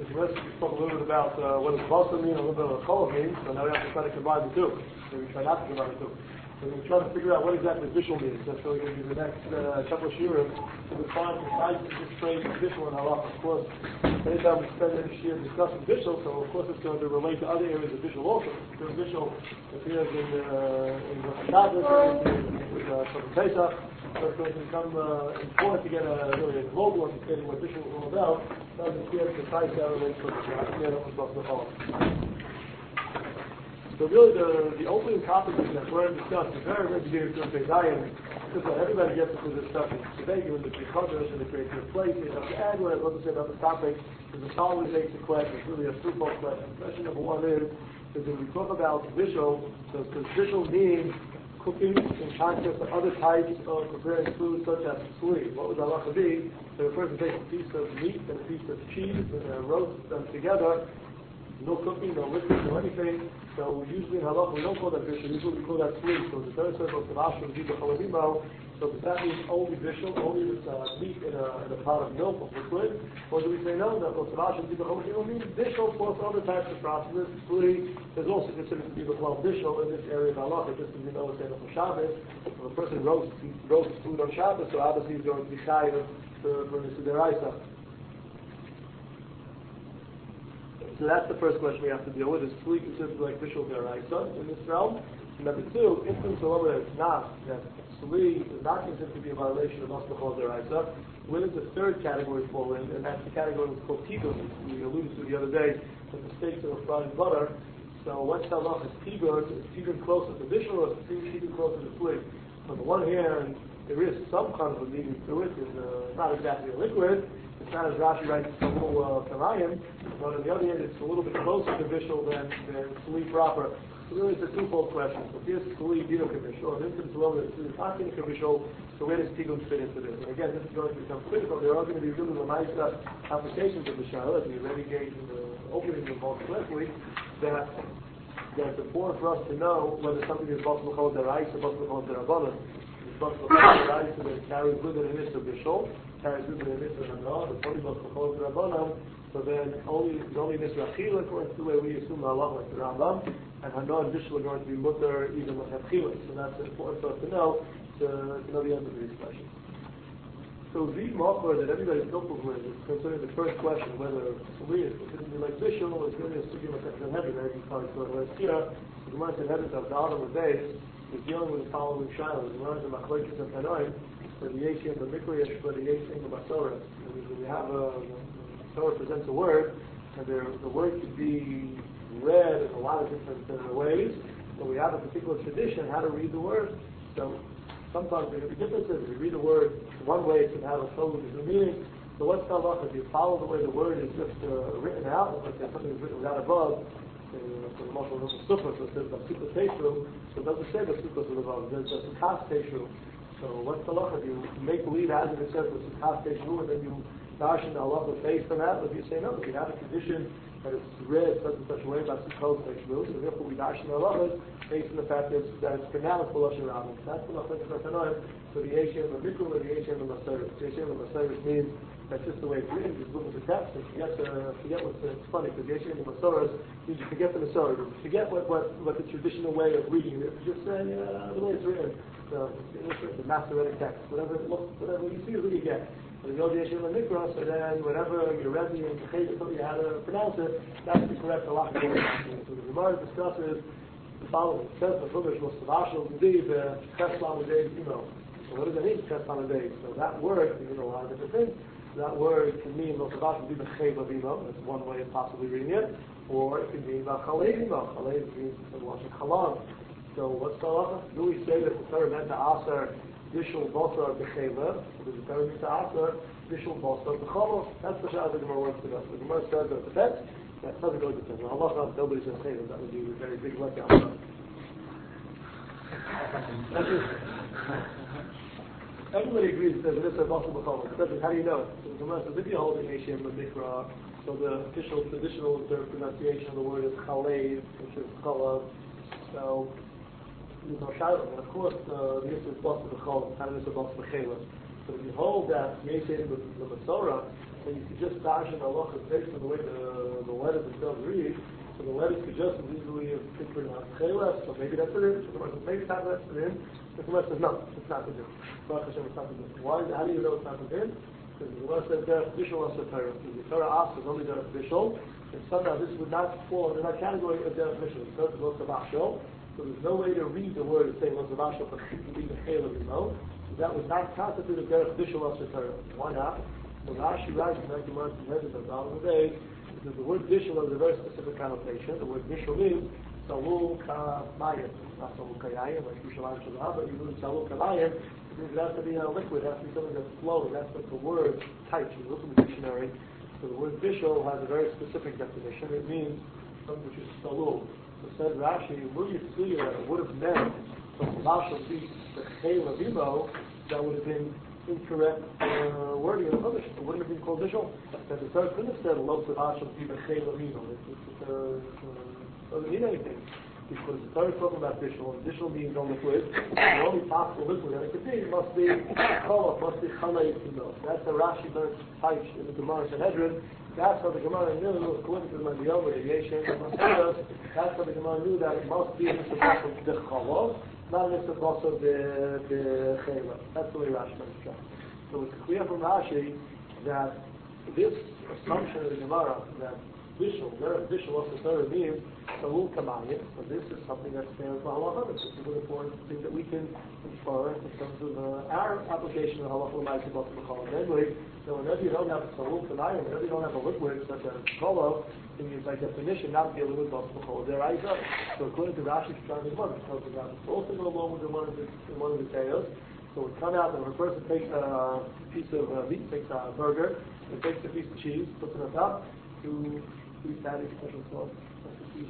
we spoke a little bit about what does Basar mean, a little bit of what Cholov means, so now we have to try to combine the two. So we try not to combine the two. So we're trying to figure out what exactly visual means. That's really going to be the next couple of shiurim to define precisely this phrase visual and halakha. Of course, anytime we spend any shiur discussing visual, so of course it's going to relate to other areas of visual also. Because visual appears in Rosh Hashanah, with Shabbat Pesach. So it's going to become important to get really a global understanding what visual is all about. To understand precisely how it relates to the Cholov. So really the opening topic that we're going to discuss is very, very beginning to Zion. Just like everybody gets into this stuff today, you're in the B'chodesh and the creative place, you have to add what I want to say about the topic. There's a solid basic question. It's really a twofold question. Question number one is when we talk about visual, does visual mean cooking in contrast to other types of preparing food such as tzli? What would halacha be? So the person takes a piece of meat and a piece of cheese and roasts them together. No cooking, no liquid, no anything. So usually in halacha we don't call that vishal, usually we call that tzli. So the third circle of Tavashim, Zibah Chalavimo. So does that mean only vishal, only this meat in a pot of milk or liquid? Or do we say no, that Tavashim, Zibah Chalavimo means vishal plus other types of processes. Tzli is also considered to be the vishal in this area of halacha, just as you know it's in the Shabbos. If a person roasts food on Shabbos, so obviously he's going to be chayav for the Sideraisa. So that's the first question we have to deal with. Is tzli considered like vishal deraisa in this realm? And number two, if it's not, that tzli is not considered to be a violation of masbachol deraisa, where does the third category fall in? And that's the category that's called tigun. We alluded to the other day that the steaks are fried in butter. So what's the halacha? Is tigun closer to vishal or is tigun closer to tzli? On the one hand, there is some kind of a medium to it. It's not exactly a liquid. It's not as Rashi writes, it's a little karayim, but on the other hand, it's a little bit closer to vishal than tzli proper. So really, it's a twofold question. So here's tzli dino kavishal, and infant tzli is not dino kavishal. So where does tigun fit into this? And again, this is going to become critical. There are going to be really nice applications of the shaila, as we already gave in the opening of most last week, that it's important for us to know whether something is possible called deraisa or possible called derabanan. It's possible called deraisa that carries with it an issue of vishal. Carries with it a mitzvah hana, the only most proposed rabbanon, so then only mitzvah achila according to the way we assume halacha like the Rambam, and hana and vishal are going to be mutter even with achila. So that's important for us to know the answer to these questions. So the machmer that everybody's comfortable with is concerning the first question whether tzli is considered to be like vishal or is really a sugi like Sanhedrin. As you probably saw last year, the Gemara Sanhedrin of the Adam of days is dealing with the following shaila. The Gemara of Machlokes and Tanoim. For the Yeshim, the Mikra, for the Yeshim, the Masorah. We have Torah presents a word, and the word could be read in a lot of different ways, but we have a particular tradition how to read the word. So sometimes there can be differences. If you read the word one way, it can have a totally different meaning. So what's the halacha? If you follow the way the word is just written out, like something is written without above, for the Moshe of the Sukkah, so it says the Sukkah Teshru, so it doesn't say the Sukkah is above, it says the Sukkah Teshru. So what's the halacha? You make believe as it says the Sukkah Teshru, and then you darshan the halacha based on that. If you say no, if you have a tradition that it's read such and such a way by Sukkah Teshru, so therefore we darshan the halacha based on the fact that it's pronounced B'lashon Rabbah. That's the halacha of Tanoim. So the Yeshim and the Mikra, or the Yeshim and the Masorah. The Yeshim and the Masorah means that's just the way it's written. You look at the text and forget what's funny, because the Yeshim and the Masorah means you forget the Masorah. Forget what the traditional way of reading it. You just say the way it's written. The Masoretic text, whatever you see is what you get. When you go to Yeshim and Mikra, so then whatever your Rebbe and the Cheder told you how to pronounce it, that's the correct halacha. So the Gemara discusses the following. It says the Chumash was Tavashim Div Cheslam Adei Imo. So what does that mean? Cheslam Adei. So that word can mean a lot of different things. That word can mean Tavashim Div Chevav Imo. That's one way of possibly reading it. Or it can mean Chalev Imo. Chalev means the Lashon Chalam. So what's the halacha? Do we say that the Torah meant to aser vishal basar b'cheva? Or does the Torah mean to aser vishal basar b'cholov? That's the shah the Gemara wants to know. So the Gemara says that the text, that doesn't go to the text. Halacha, nobody says cheva. That would be a very big letdown. Everybody agrees that it is a basar b'cholov. How do you know? So the Gemara says if you hold in Yeshim and Mikra, so the official traditional pronunciation of the word is chalev, which is cholov. So there's no shaila, and of course the issue is bas b'chol, kind of is a bas b'chela. So if you hold that Yeshim the Masorah, and you could just dash in halacha based on the way the letters themselves read. So the letters could just as easily have been pronounced cheles, so maybe that's it. So maybe that's it. The Gemara says no, it's not the din. Baruch Hashem, it's not the din. Why? How do you know it's not the din? Because the Gemara says derech bishul also Torah. The Torah asks is only derech bishul, and somehow this would not fall under that category of derech bishul. It says lo savashol, so there's no way to read the word and say lo savashol, but you can read the chayla below. So that would not constitute a derech bishul also Torah. Why not? So Rashi writes in the Gemara in the bottom of the day. The word bishul has a very specific connotation. The word bishul means salul kamayim, not salul kayayim, like Yerushalayim Shalom, but you use salul kamayim. It means it has to be a liquid, it has to be something that's flowing. That's what the word types. You look in the dictionary. So the word bishul has a very specific definition. It means something which is salul. So says Rashi, will you see that it would have meant from Mashal be the chayla bimo, that would have been incorrect wording of the publish. It wouldn't have been called bishul. That the third couldn't have said lo savashal bimo chayla bimo. It doesn't mean anything. Because the third is talking about bishul, and bishul means no liquid. The only possible liquid that it could be must be cholov, must be chalei bimo. That's the Rashi learned types in the Gemara Sanhedrin. That's how the Gemara knew, according to the Mandiyom radiation, that's how the Gemara knew that it must be Mr. Boss of the Cholov, not Mr. Boss of the Chayla. That's the way Rashi understands. So it's clear from Rashi that this assumption of the Gemara that Bishul also Torah means Salul Kamayim, so this is something that stands for halacha. This is an important thing that we can infer in terms of our application of halacha l'maisa b'tzim b'cholah. Namely, that whenever you don't have Salul Kamayim, whenever you don't have a liquid such as kolo, then you by definition not dealing with b'tzim b'cholah. Deraisa. So according to Rashi, it's trying to one, because the Rashi also go along with one of the tales. So it comes out that when a person takes a piece of meat, takes a burger, and takes a piece of cheese, puts it on top, to fatty special sauce. You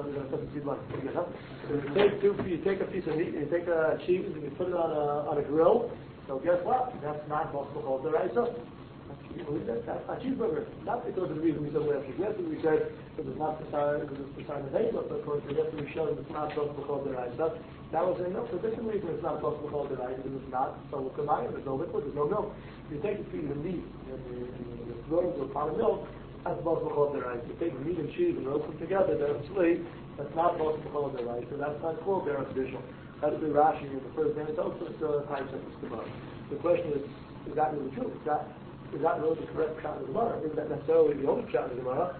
take a piece of meat, and you take a cheese, and you put it on a grill. So guess what? That's not possible. The right stuff. You believe that? That's not cheeseburger. Not because of the reason we said we have to get it. We said because it's not the sign of the name, but because we have to show that it's not possible the right stuff. Now we're saying no, for different reason it's not possible the right because it's not. So we'll combine it. There's no liquid. There's no milk. You take a piece of meat and the throw into a pot of milk. That's possible the right. You take meat and cheese and roast them together. That's not possible the right. So that's not called derech bishul. That's the Rashi in the first name. It's also types of this Gemara. The question is that really true? Is that really the correct shot of the Gemara? Is that necessarily the only shot of the Gemara?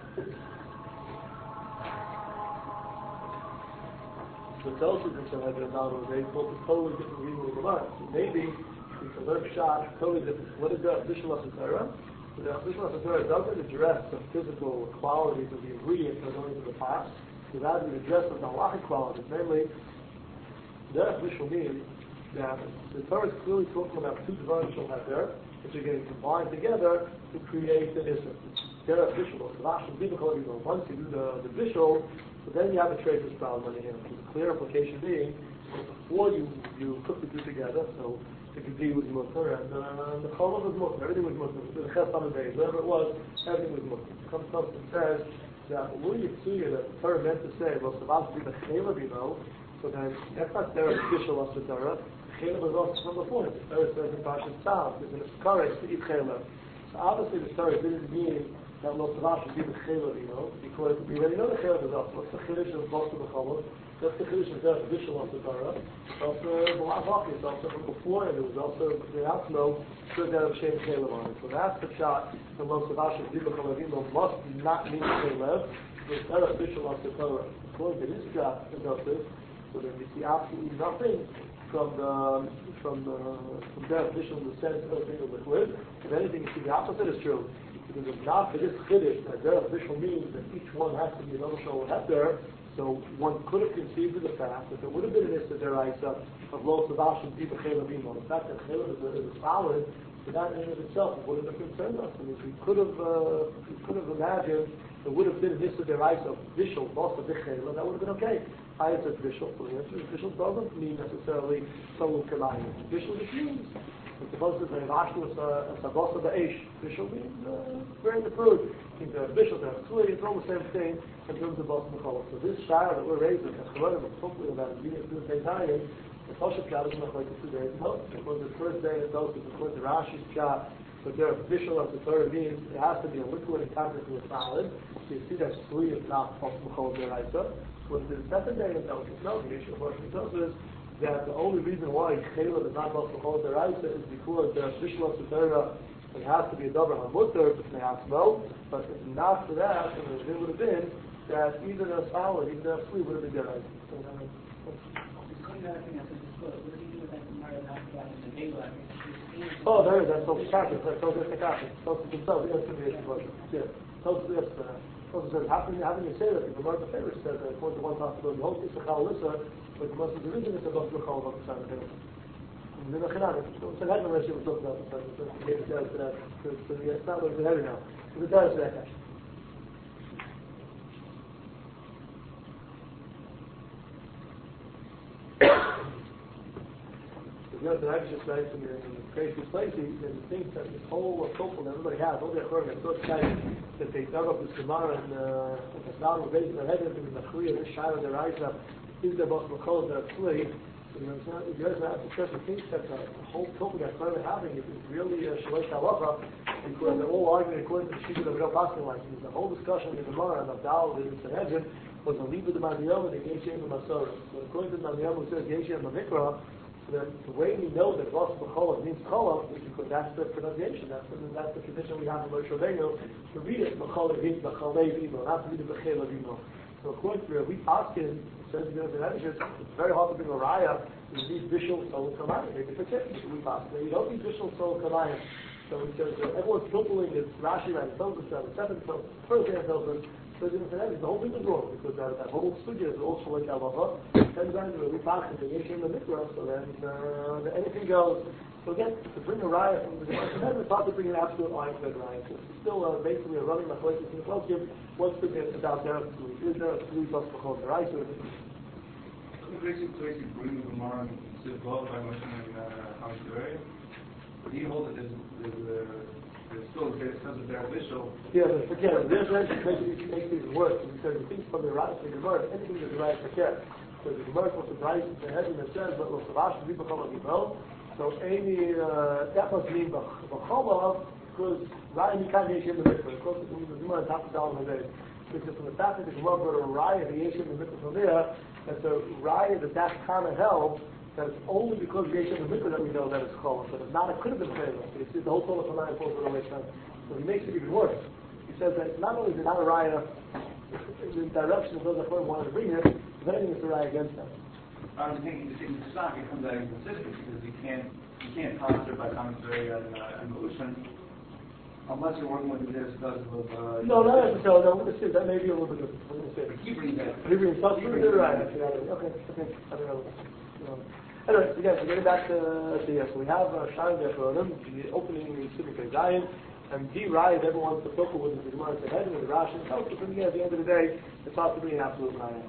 The Tosfos in Sanhedrin they spoke a totally different reading of the Gemara. So maybe we can learn shot totally different. What is derech bishul as a Torah? So the Chishma Torah doesn't address the physical qualities of the ingredients that are going into the pot. So that is address of the halachic qualities. Namely, derech bishul means that the Torah is clearly talking about two dvarim shel heter, which are getting combined together to create the ism. Derech bishul, once you do the bishul, so then you have a tracer's problem on the hand. So the clear implication being, before you cook the two together, so the gedi was mutter and the cholov was mutter. Everything was mutter. The ches on the day, whatever it was, everything was mutter. It comes up and says that what you see that the Torah meant to say was about to be the chayla bimo. So then that's not derech bishul as the Torah. Chayla was also from before. The Torah says in Parshas Tzav, there's an encourage to eat chayla. So obviously the Torah didn't mean that lo tzavah should be the chayla bimo, because we already know the chayla was also. What's the chiddush of both of the cholov? That's the chiddush of derech bishul as the Torah. Also, the Lavach is also from before, and there was also the Atzmo should have Shem Caleb on it. So that's the shot. The Lo Savasha Dibba Kalavino must not mean Caleb. It's not official of the Torah. According to this shot, it does this. So then we see absolutely nothing from their official in the sense of being a liquid. If anything, you see the opposite is true. Because if not for this chiddush, that their official means that each one has to be another shol heter. So one could have conceived of the fact that there would have been an issa deraisa of lo savash and diba chayla bimo. The fact that chayla is a solid, so that in and of itself wouldn't have concerned us. I mean, we could have imagined there would have been an issa deraisa of bishul, boss of chayla, that would have been okay. I said bishul, so the answer is bishul doesn't mean necessarily salul kamayim. Bishul just means it's supposed to be ashlu as a boss of the eish. Bishul means burning the food. Bishul, it's all the same thing in terms of boss of the cholov. So this shire that we're raising, as Charonim was talking about being at the same time, the Toshav Shad is not like the 2 days. No, because the first day of those is according to Rashi's shot, but there official of the Torah means it has to be a liquid in contact with a solid. So you see that Sli is not B'chol Deraisa. But the secondary intelligence, no, the issue of what it tells us that the only reason why Chayla is not B'chol Deraisa is because the official of the Torah, it has to be a Davar HaMutter, but may have no. But if not for that, then it would have been that either the solid, either the Sli would have been Deraisa. Oh, there is. That's so practice. That's so practice. So themselves, the explanation version. Yeah. So the explanation. So says, how can you say that? The Gemara Favorite says that according to one possibility, the whole Issachar Lissa, but the most of the reason is about the Chol of the Son of Him. And then the Chanaan, so that one actually was talking about the Son of Him. He gave it to that. So it's not like it's heavy now. So it does that actually. You know, the Rebbe just writes in the crazy places, and he thinks that this whole couple that everybody has, all their children are so excited that they dug up this Gemara and the Sal was raising their head into the Nachriya, this Shara, their eyes up, is their boss Makol, their Sli. You know, if you guys have the person thinks that the whole couple that they're having is really Shalesh Halacha, because they're all arguing according to the Shikha of Real Paskin like the whole discussion in the Gemara and Abdal and the Sanhedrin was the Liba de Mandiyom and the Yeshem and Masorah. So according to the Mandiyom who says Yeshem and Mikra, the way we know that Rosh B'Cholah means Cholah is because that's the pronunciation, that's the tradition we have in Moshe Rabbeinu to read it B'Cholah Vimo, not to read it B'Chela Vimo. So according to we Paskin, it says in the Evangelist, it's very hard to bring a raya. You need Bishul Sol Kamayim. Maybe it's a we Paskin. You don't need Bishul Sol Kamayim. So he says everyone's tripping is Rashi right, tells us that the seventh first day tells us. So the whole thing is wrong because that whole studio is all Shalek Halacha. Then we pass it, they in the Mikra, so then anything goes. So again, to bring a raya from the Gemara, it's hard to bring an absolute ironclad raya. So it's still basically a running machlokes in the Choskim. What's the bit about there? Is there a three plus B'chol Deraisa? Basically, bring the Gemara and Sivot by mentioning Hamishadari. But he holds that there's still because of their official. Yeah, but forget it. There's actually makes things worse because the things from the right to the Gemara, anything is right forget. So the Gemara was the right the heaven that says, but was the Rashi people come and know. So Amy that must mean B'Cholah because Ryan you can't Yeshem the Mikvah. Of course, the Gemara top down the day. Because from the fact that the Gemara brought a Raya the Yeshem the Mikvah from there, that's a Raya that kind of held. That it's only because Yeshem the Mikvah that we know that it's Cholah. But if not, it could have been Chayla. You see, the whole Torah from 9 falls away from. So he makes it even worse. He says that not only is it not a raya in the direction of those that wanted to bring it, if anything, it's a raya against them. I'm thinking the stock it comes out inconsistent because you can't concentrate by commentary on Ocean unless you're working with this because of no, not necessarily. No, we're going to see that may be a little bit different. We're going to see. Keep reading that. Keep reading stuff. You're right. Okay. I don't know. Anyway, again, so getting back to yes, we have Shai Bechronim, the opening in Sivik Zion, and D. Raya, everyone wants to focus with the Gemara at the head with the Rashi and Tosfos, but again, at the end of the day, it's hard to be an absolute Raya.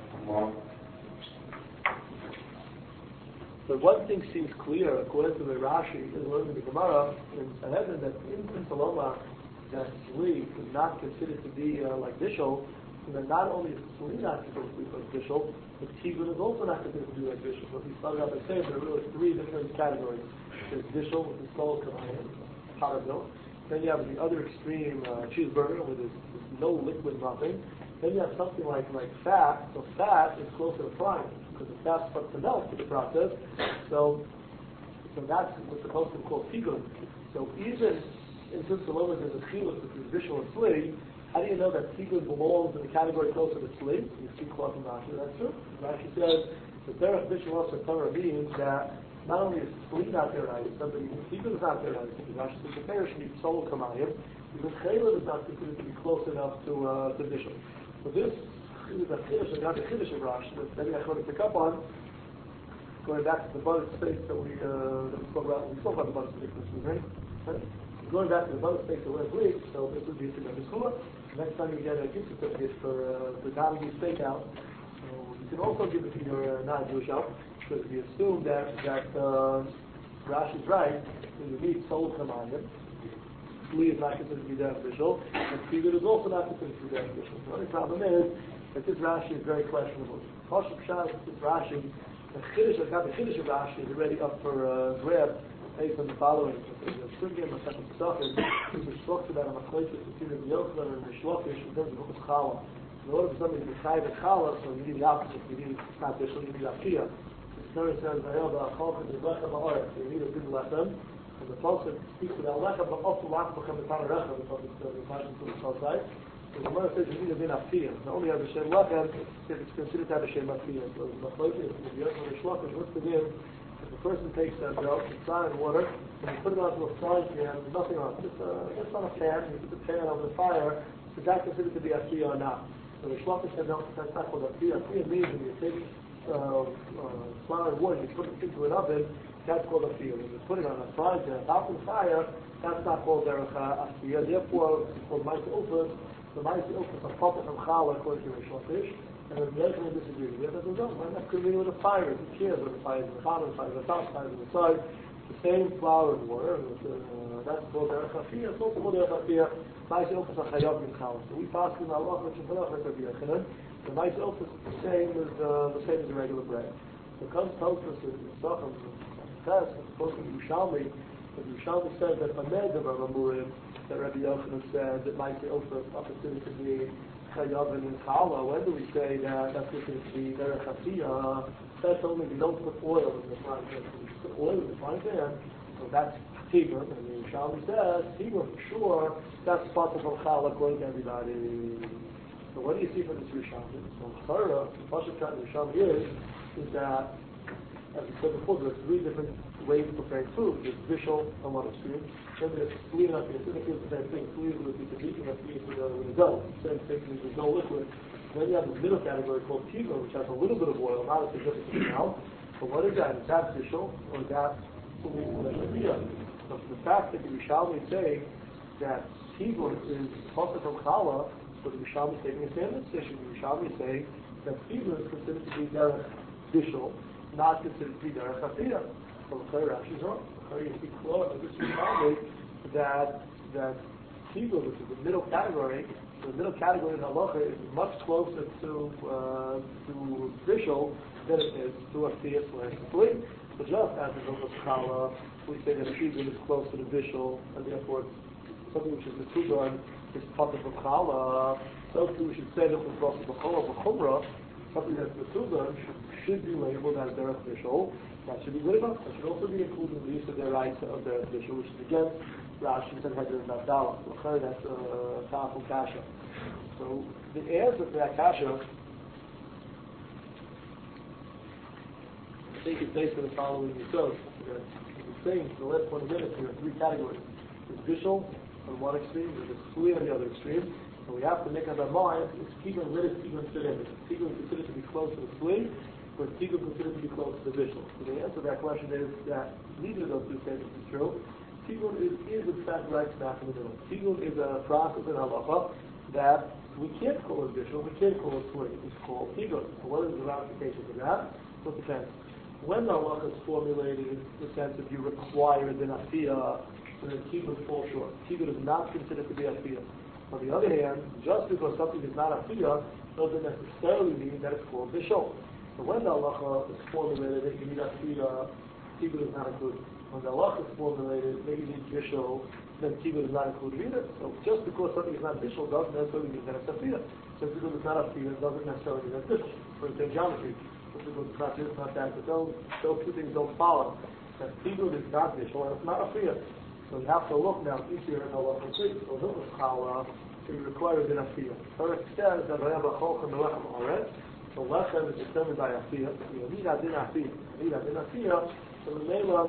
But one thing seems clear, according to the Rashi, is learning the Gemara in Sanhedrin that in Saloma, that Sli is not considered to be like Bishul, and then not only is Sli not supposed to be like Bishul, but Tigun is also not considered to be like Bishul. So if you started out by saying there are really three different categories. There's Bishul, which is called pot of milk. Then you have the other extreme cheeseburger, where there's no liquid, nothing. Then you have something like fat. So fat is closer to frying, because the fat starts to melt in the process. So that's what's supposed to be called Tigun. So even in Saloma there's a chiluk between Bishul and Sli. How do you know that Tigun belongs in the category closer to Sli? You see Klaf and Rashi, that's true. Rashi says the Derech Bishul also Torah means that not only is Sli not there right, but even Tigun is not there right. Rashi says the Torah should be Sol Kamayim. Even Chayla is not considered to be close enough to Bishul. So this is a Chiddush, not a Chiddush of Rashi, but maybe I want to pick up on, going back to the Bud space that we spoke about. We spoke about the Bud space this week, right? Going back to the Bud space that last week, so this would be a Tigun B'Schula. Next time you get a gift certificate for the Donaghy Steakhouse, you can also give it to your non-Jewish help, because we assume that Rashi's right, so you need Sol Kamayim. Sli is not considered to be beneficial, and Tigun is also not considered to be beneficial. The only problem is that this Rashi is very questionable. Pashup Pshat, this Rashi, the Chiddush of Rashi is already up for grab. based on the following. The Sugya in the second Pesachim is a structure that I'm a place between the Yochanan and the Shlokish in terms of Hukas Chala. In order for somebody to be Chayiv at Chala, so you need the opposite. You need not additional, you need Akiyah. The Torah says, "Vayel ba'achol is lechem ba'aretz." You need a good lechem. And the Pasuk speaks about lechem, but also lechem become the Tanah Rechem. The Pasuk says, "The Pasuk to the outside." The Gemara says you need a din Akiyah. Not only have a shem lechem, if it's considered to have a shem Akiyah. So the Machlokes is the Yochanan and the Shlokish. What's the din? If a person takes that milk, it's not in water, and you put it onto a frying pan, there's nothing on it. Just on a pan, you put the pan over the fire, is that considered to be Akiyah or not? So the Shlokish said, no, that's not called Akiyah. Akiyah means when you take flour and wood, you put it into an oven, that's called Akiyah. When you put it on a frying pan, out the fire, that's not called Derech Akiyah. Therefore, it's called Ma'aseh Ofos. The Ma'aseh Ofos are proper from Chala, according to the Shlokish. And the Yochanan disagrees with it. No, why not coming with a fire? Who cares whether the fire is in the bottom, the fire is in the top, the fire is on the side? The same flour and water. That's called Derech Akiyah. It's also called Derech Akiyah. Ma'aseh Ofos are Chayav in Chala. So we pass in Allah, which is Melech like Rabbi Yochanan. The Ma'aseh Ofos is the same as the regular bread. So it comes to us in the Sachem, it's supposed to be Yerushalmi. But Yerushalmi says that Amed of Ramurim, that Rabbi Yochanan said that Ma'aseh Ofos opportunity to be Chayav in Chala. When do we say that that's considered to be Derech Akiyah? That's only we don't put oil in the frying pan. If you put oil in the frying pan, so that's Tigur. And the Yerushalmi says, Tigur for sure, that's part of Chala according to everybody. So what do you see from this Yerushalmi? So Chara, the Pasuk that Yerushalmi is that, as we said before, there's three different ways of preparing food. There's vishal on one extreme, then there's fleeing up here. It's the same thing. Fleeing with the heat and fleeing with the dough. Same thing with no liquid. Then you have the middle category called tigur, which has a little bit of oil, not a significant amount. But what is that? Is that vishal or is that fleeing with the heat? So the fact that the Yerushalmi is saying that tigur is possible from challah, so the Yerushalmi is taking a standard position. The Yerushalmi is saying that tigur is considered to be derech vishal, not considered to be derech akiyah. So the Torah actually is wrong. The Torah is clear in this Yerushalmi that tigur, which is the middle category, the middle category in halacha is much closer to vishal than it is to akiyah slash flee. So just as in Hilchos Chala, we say that tigur is closer to vishal, and therefore something which is the tugan is part of the Chala. So too we should say that it's also the Chumrah, something that's the tugan should be labeled as derech vishal. That should be good enough. That should also be included in the use of their rights of their vishal, which is against Rashi and Hedron and Abdallah. So that's a powerful kasha. So the answer to that kasha, I think it's based on the following results. We're saying for the last 20 minutes here are three categories. There's vishal on one extreme, there's flee on the other extreme. So we have to make up our mind, is tigur, where does tigur fit in? Is tigur considered to be close to the flee? Or is tigur considered to be close to the vishal? So the answer to that question is that neither of those two statements is true. Tigur is in fact right smack in the middle. Tigur is a process in halacha that we can't call it vishal, we can't call it flee. It's called tigur. So what is the ramification of that? So it depends. When the halacha is formulated in the sense that you require the nafiyah, then tigur falls short. Tigur is not considered to be afiyah. On the other hand, just because something is not afiyah doesn't necessarily mean that it's called vishal. So when the halacha is formulated that you need akiyah, tigur is not included. When the halacha is formulated, maybe you need vishal, then tigur is not included either. So just because something is not vishal doesn't necessarily mean that it's akiyah. So tigur is not akiyah doesn't necessarily mean that it's vishal. For example, geometry. Just because it's not this, not that. But those two things don't follow. That tigur is not vishal and it's not akiyah. So you have to look now each year in halacha three. So Hilchos Chala, so you require a din akiyah. First says that I have a cholchem melechem aretz. So lechem is determined by akiyah. You need a din akiyah. So the Mela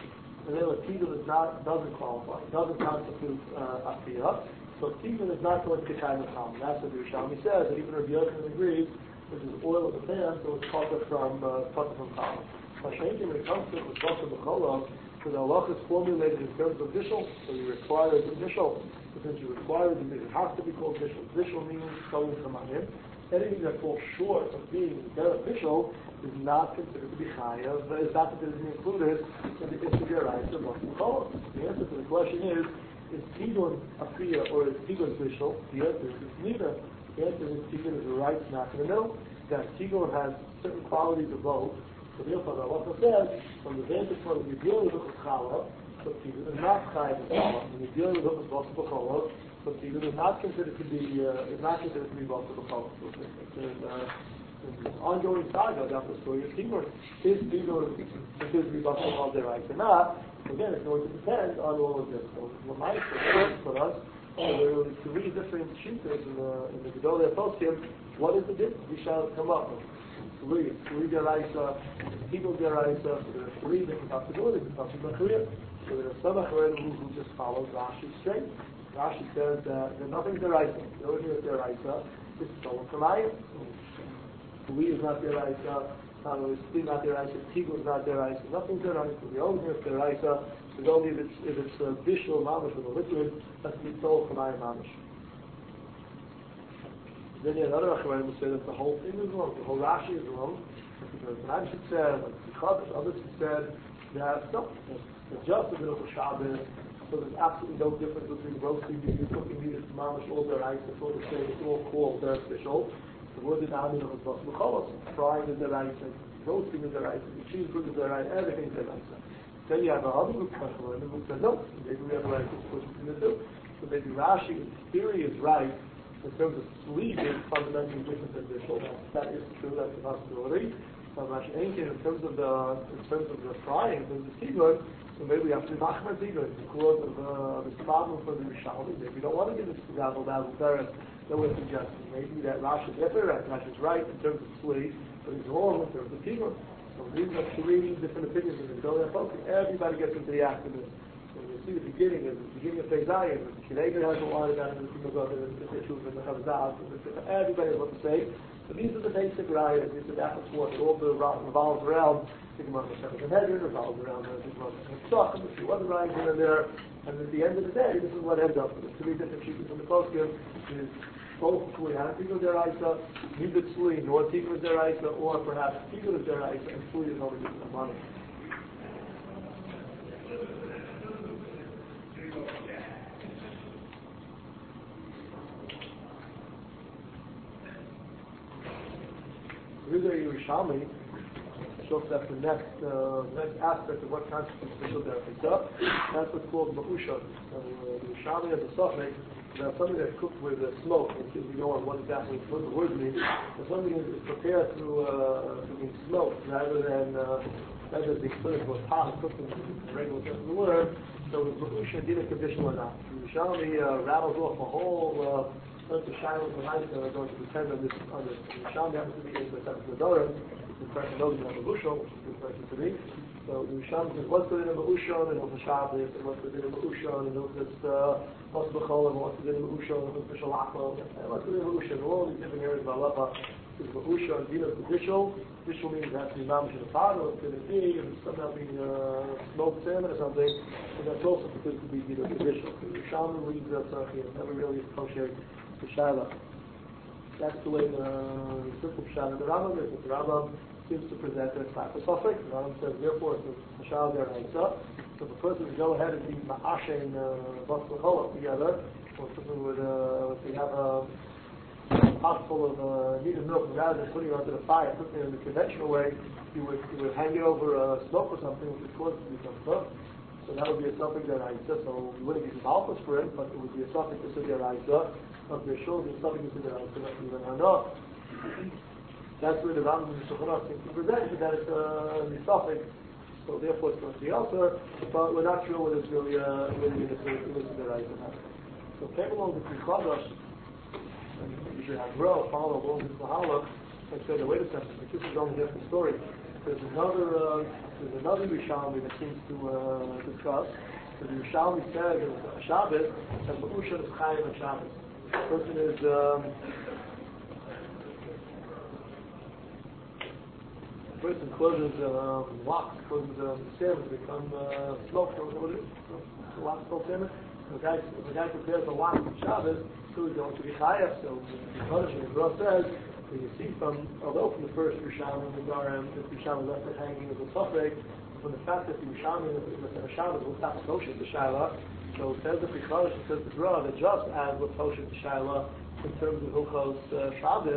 tigur doesn't qualify, doesn't constitute akiyah. So tigur is not going to be kind of common. That's what the Yerushalmi says. That even Rabbi Yochanan agrees, which is oil in the pan, so it's part of from common. Mashenkin, when it comes to the Pasuk B'Cholah, so the halacha is formulated in terms of vishal, so you require a vishal. Since you require it, it has to be called vishal. Vishal means going from him. Anything that falls short of being beneficial is not considered to be chayav, but is not considered to be included in the Issachar rights of Moshe B'Cholah. The answer to the question is tigur akiyah or is tigur vishal? The answer is neither. The answer is tigur is the right smack in the middle. That tigur has certain qualities of both. So therefore, the halacha says, from the vantage point when you're dealing with a challah, so Tigud is not chayiv in challah. When you're dealing with a basa b'challah, so Tigud is not considered to be basa b'challah. So it's an ongoing saga about the story of Tigud. Is Tigud considered to be basa b'challah deraisa or not? Again, it's going to depend on all of this. So, for us, there are three different shittas in the Gedolei Poskim. What is the difference? We shall come up with three deraisa, Tigud deraisa. So there are three different possibilities. So there are some Acharonim who just follow Rashi straight. Rashi says that nothing's deraisa. The only thing that's deraisa is stolen from Ayah. Three is not deraisa. It's not deraisa. Tigud is not deraisa. Nothing's deraisa. The only thing that's deraisa is only if it's a visual mamish with a liquid that's been sold from Ayah mamish. Then you have another Acharonim who say that the whole thing is wrong. The whole Rashi is wrong. Because Rashi said, others said that no, it's just a bit of a Shabbos, so there's absolutely no difference between roasting meat and cooking meat. It's mamish all their ice, it's all the same, it's all called beneficial. The word in Amin of Bas Mecholos, frying is their ice, roasting is their ice, cheese food is their ice, everything's their ice. Then you have a other group of Acharonim who said no, maybe we have a right to switch between the two. So maybe Rashi's theory is right in terms of sleep is fundamentally different than visual. That is true, that's a possibility. But in terms of the frying, in terms of Tigud, so maybe we have to machmer Tigud because of this problem for the Rishalmi. Maybe we don't want to give this to Gavel Teres that we're suggesting. Maybe that Rashi is right. Rashi is right in terms of sleep, but he's wrong in terms of Tigud. So these are three different opinions in the Gedolei Poskim. Everybody gets into the act of this. You see the beginning of Peizayin, the Kineger has a lot of that in the Tigud, the issues in the Chavzah, everybody has what to say. But these are the basic rayas. These are that's what all the revolves around. Sigmar Masechet Hedron revolves around Sigmar Masechet. A few other rayas here and there. And at the end of the day, this is what ends up. The three different sheets from the Poskim is both Tzui and Tigud deraisa, neither Tzui nor Tigud deraisa, or perhaps Tigud is deraisa and Tzui is only just money. Rizah Yerushalmi shows that the next aspect of what constitutes visual deraisa. That's what's called ma'usha. The Yerushalmi has a suffix that something that's cooked with smoke. If you know what exactly what the word means, but something is prepared through smoke rather than being put into a pot cooked in the regular sense of the word. So is ma'usha did a condition or not? The Yerushalmi rattles off a whole bunch of shilos and heights that are going to depend on this. The Yerushalmi happens to be in the sense of the Dorim. The person knows about the Bushel, which is a good person to be. So the Yerushalmi says, what's within a Ma'ushon and what's a Shabbos, and what's within a Ma'ushon and what's B'chol, and what's within a Ma'ushon and what's B'shalachol, and what's within a Ma'ushon. All these different areas of Halacha is Ma'ushon, Dina is Vishal. Vishal means it has to be mamish in a pot, or it's going to be, and somehow being smoked salmon or something, and that's also considered to be Dina Vishal. So the Yerushalmi reads that he never really associated the Shaila. That's the way the simple Pshat of the Rambam is. The Rambam seems to present it as a suffix. The Rambam says, therefore, it's a Shal deraisa. So the person would go ahead and be Ma'ashe and Bas Mecholos together, or something would, if they have a pot full of needed milk, and rather than putting it under the fire, cooking it in the conventional way, you would hang it over smoke or something, which would cause it to become cooked. So that would be a suffix deraisa. So you wouldn't be malchus for it, but it would be a suffix deraisa. Of their shoulders, something to the even enough. That's where the Rambam and the Shulchan Aruch seems to present that it's a suffix, so therefore it's going to be also, but we're not sure whether it's really the right or not. So came along the Chadash, and you should have Ro follow along with Mahala and say, wait a second, this is only half the story. There's another Yerushalmi that seems to discuss. The Yerushalmi says in Shabbos that Ma'usha is Chayiv on Shabbos. The person is the person closes wax, closes salmon, become smoked or wax smoked salmon. The guy prepares the wax on Shabbos, so he's going to be chayav. So the punishment, the Gra says, that you see although from the first Yerushalmi in the Garam, this Yerushalmi left it hanging as a suffix, from the fact that the Yerushalmi in the Shabbos will stop associated the Shaila. So it says the Chadash, it says the Gra, that just as with Toshet the Shaila in terms of Hilchos Shabbos,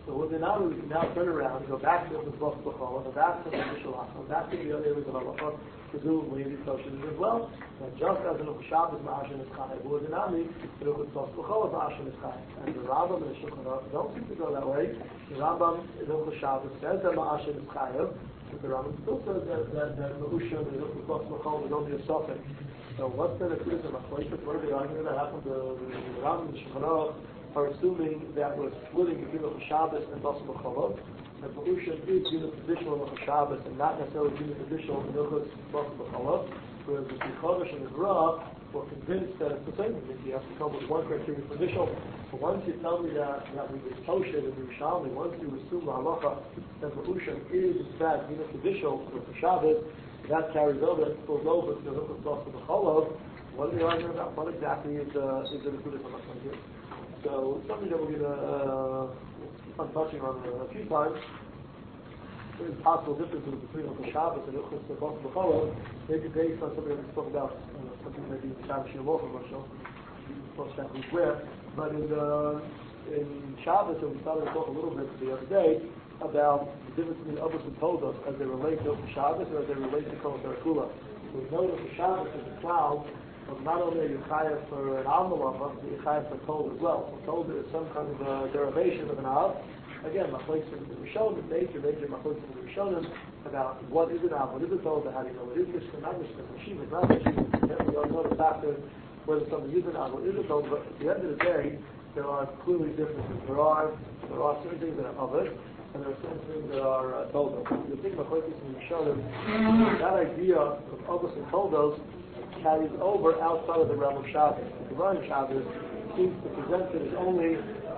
So with the now we can now turn around and go back to the Bas B'chol, and back to the Mishalach, and back to the other areas of halacha, presumably these questions as well. And just as in Shabbos Ma'ashin is Chayav, with the Nami, the Bas B'chol Ma'ashin is Chayav. And the Rambam and the Shulchan Aruch don't seem to go that way. The Rambam in Shabbos says that Ma'ashin is Chayav, but the Rambam still says that Ma'ushan and the Bas B'chol is only a suffix. So what's the criticism of What are the argument that happened? The Rambam and the Shulchan Aruch are assuming that we're splitting between the Shabbos and Bas B'chol. And Ma'ushan is unipositional in the Shabbos and not necessarily unipositional in the Bas B'chol. Whereas the Chodesh and the Gra were convinced that it's the same thing. You have to come with one criteria for initial. But once you tell me that we was Toshed and Yerushalmi, once you assume the halacha that Ma'ushan is in fact unipositional with the Shabbos, that carries over, that spills over to the Bas B'chol. What are the argument about? What exactly is the Nekudas on here? So something that we're going to keep on touching on a few times. There is possible differences between the Shabbos and the Bas B'chol, maybe based on something that we spoke about, something maybe in Shabbos Shilmoch or something, where. But in Shabbos, we started to talk a little bit the other day about the difference between Avos and Toldos as they relate to Shabbos or as they relate to Kol Terakula. So we know that the Shabbos is a cloud. But not only are you chayav for an al malacha, but you're chayav for told as well. So told is some kind of a derivation of an al. Again, machlokes in the Rishonim, major machlokes in the Rishonim about what is an al, what is a told, how do you know what is Mishkan, not Mishkan, Meshiva, not Meshiva. We all know the factors whether something is an al, what is a told, but at the end of the day, there are clearly differences. There are certain things that are others, and there are certain things that are told. The thing machlokes in the Rishonim, that idea of others and toldos carries over outside of the realm of Shabbos. The Gemara in Shabbos seems to present it as only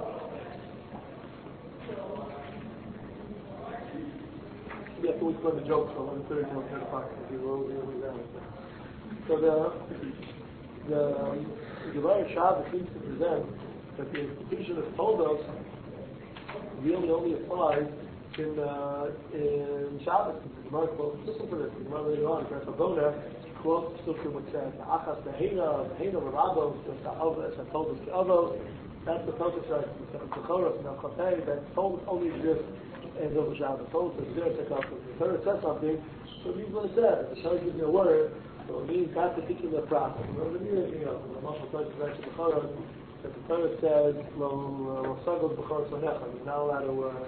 you have to always play the joke, so 11:30 to 10:05. So the Gemara in Shabbos seems to present that the institution of Toldos really only applies in Shabbos. The Gemara quotes for this. The Gemara later on, quote Sukha which says Achas Behena Rabos, the Avos, and Toldos to Avos. That's the focus right the Choros and Al-Chotei, that Toldos only exists in the Shabbos. Toldos is there to come. The Torah says something, so it means what it says. The Torah gives you a word, so it means that particular process. It doesn't mean anything else. The Moshe Torah says the Choros, that the Torah says, Lo Sagos B'Choros Onecha, you're not allowed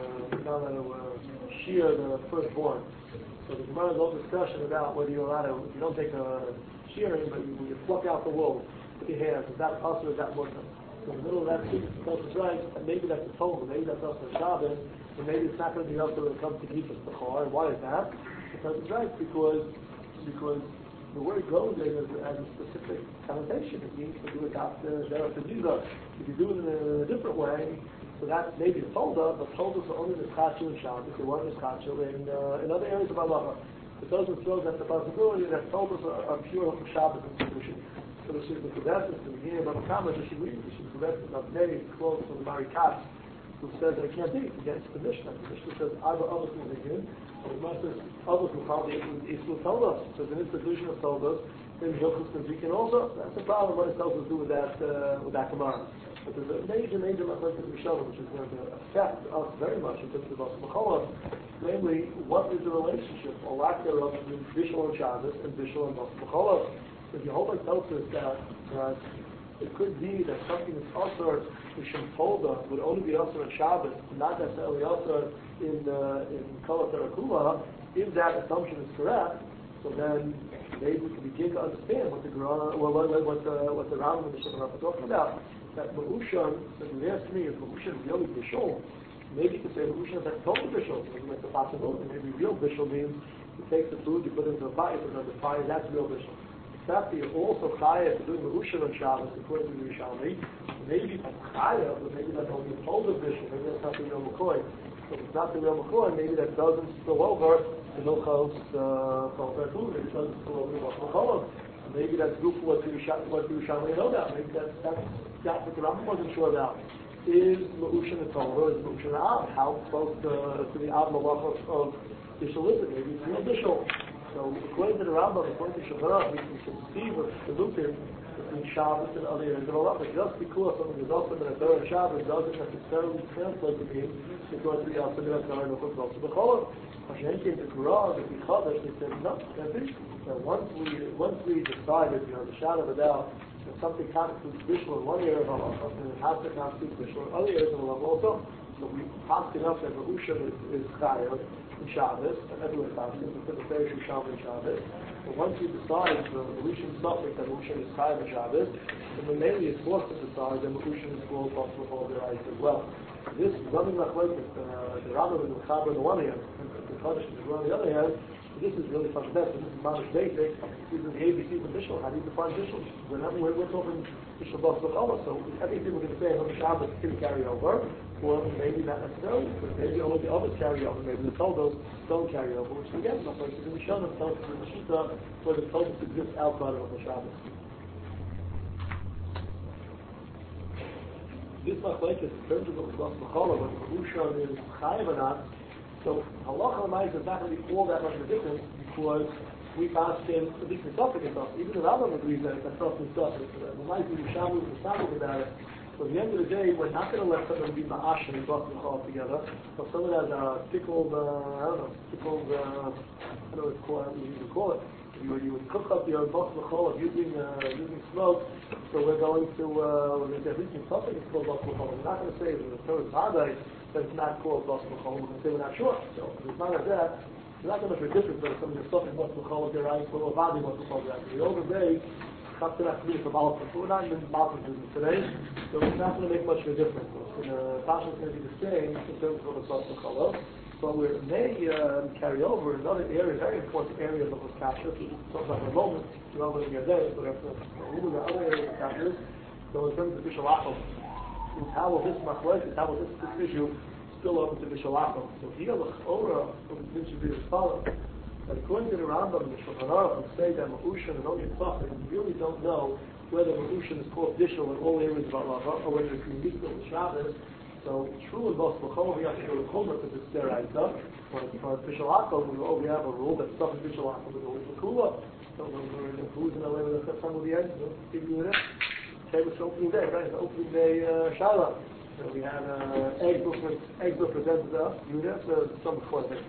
to shear the firstborn. So the Gemara has a whole discussion about whether you're allowed to, you don't take a shearing, but you pluck out the wool with your hands. Is that us or is that Muslim? So in the middle of that speech, the Torah is right, and maybe that's a Torah, maybe that's us on Shabbos, and maybe it's not going to be us when it comes to Gifas B'chor. Why is that? Because it's right, because the word goes in as a specific connotation. It means to do it after Derech Tziza. If you do it in a different way, so that maybe it's Tolda, but Toldas are only Nischatchu in Shabbos. They weren't Nischatchu in other areas of halacha. It doesn't throw that the possibility that Toldas are pure from Shabbos institution. So this is the Kedesis, the beginning of the Kama, the Kedesis of very close to the Marikat, who says that it can't be against the Mishnah. The Mishnah says, Ava Avos Muzigin, and the Mishnah says, Avos Mukhaldi Islu Toldos. So it's an institution of Toldos, then Yochus Kazikin also. That's the problem, what does Toldos do with that Gemara? But there's a major machlokes in Rishonim which is going to affect us very much in terms of Bas B'chol. Namely, what is the relationship or lack thereof between Bishul and Shabbos and Bishul and Bas B'chol? If you hold like Tosfos that it could be that something is usher Mishum Tolda would only be usher on Shabbos, not necessarily usher in Kol Terakula. If that assumption is correct, so then maybe we can begin to understand what the Rambam and the Shulchan Aruch are talking about. That Ma'ushan, if you ask me, is Ma'ushan really Bishul? Maybe you could say Ma'ushan is like total Bishul. Maybe that's a possibility. Maybe real Bishul means you take the food, you put it into a fire, you put it under the fire, that's real Bishul. Except you're also chayav for doing Ma'ushan on Shabbos, according to the Yerushalmi. Maybe that's chayav, but maybe that's only a total Bishul. Maybe that's not the real McCoy. So if it's not the real McCoy, maybe that doesn't spill over to Milchos Kol Terakula. Maybe it doesn't spill over to Milchos. Maybe that's good for what the Yerushalmi know about. Maybe that's what the Rambam wasn't sure about. Is Ma'ushan a Torah? Is Ma'ushan Av? How close to the Av Malach of Bishul is it? Maybe it's real Bishul. So according to the Rambam, according to Shulchan Aruch, we can see with the Lukin between Shabbos and other areas of halacha. Just because something is also in a third Shabbos doesn't necessarily translate to mean it's going to be also in a third or also the Cholah. Hashem came to Quran, if we Chadash, they said, no, can't be. So once we decided, the shadow of a doubt, that something constitutes Bishul in one area of halacha, and it has to constitute Bishul in other areas of halacha also, so we passed it up that Ma'usha is Chayav in Shabbos, and everyone passed it, because the Perish is Shabbos in Shabbos. But once we decide the Ma'usha is suffix that Ma'usha is Chayav in Shabbos, then the mainly is forced to decide that Ma'usha is called possible for their eyes as well. This running like the Rambam and the Chaber on the one hand, and the Kaddish is on the other hand, this is really fundamental. This is not basic. These are the ABCs of Bishul. How do you define Bishul? Whenever we're talking Bishul Bas B'Chala, so everything we're going to say on the Shabbos can carry over, or maybe not necessarily, but maybe only the others carry over. Maybe the Toldos don't carry over, which again, not like in the Shana, not like in the Shita, where the Toldos exist outside of the Shabbos. This machlekes in terms of the Bas B'Chala, when Yerusha is Chayav or not. So halacha l'mayis is not going to be all that much of a difference because we passed in at least the suffix and stuff. Even the Rambam agrees that it's stuff and stuff. The might be Shabbos and Sabbath about it. So at the end of the day, we're not going to let someone be ma'ash and bas all together. So someone has a tickled, I don't know what it's called, you call it. You would cook up your bas b'chol using smoke. So we're going to at least in something it's called bas b'chol. We're not going to say that the third Hadai that it's not called bas b'chol. We're going to say we're not sure. So if it's not like that, it's not going to make a difference whether something is suffering bas b'chol with their eyes or body bas b'chol with their eyes. The older day, that's going to have to be for Malchus. So we're not in Malchus business today, so it's not going to make much of a difference. Pasha is going to be the same in terms of the bas b'chol. But we may carry over another area, very important area of the kasha. We'll talk about in a moment. We're over in Yadeh, so we have to move the other area of the kasha. So in terms of Bishul Achom, how will this machlokes, how will this issue spill over to Bishul Achom? So here the Chora this should be as follows. That according to the Rambam and the Shulchan Aruch, who say that Ma'ushan and only Tzachim, we really don't know whether Ma'ushan is called Bishul in all areas of halacha or whether it's unique to Shabbos. So true in Bas B'Chol, we have to go to Chumrah because it's deraisa. For Bishul Achom, we have a rule that stuff in Bishul Achom is always L'Kula. So we're in the foods in the way with the some of the end. Give you it. Today was opening day, right? It's opening day Shala. So we had eggs represented unit. Some before I think.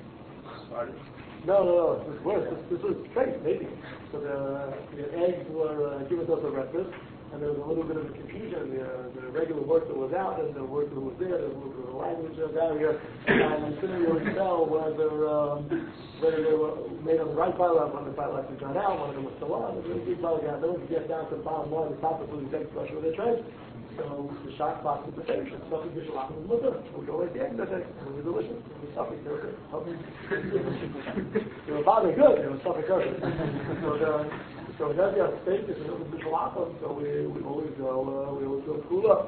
No. This was worse. This was straight, maybe. So the eggs were given to us for breakfast. And there was a little bit of a confusion. The regular worker was out, and the worker who was there, there was a language barrier, and you couldn't really tell whether they were made on the right pile, one of the pile actually gone out, one of them was still on. The really big pile got no one could get down to the bottom line, the top of the eggs fresh with their tread. So the shock box was the same. Stuffing Bishul Achom was mutter. We always the eggs that day. It was delicious. It was stuffing. They were good. They were bothering good. They were stuffing good. So it has the status and it was Bishul Achom, so we always go Kula.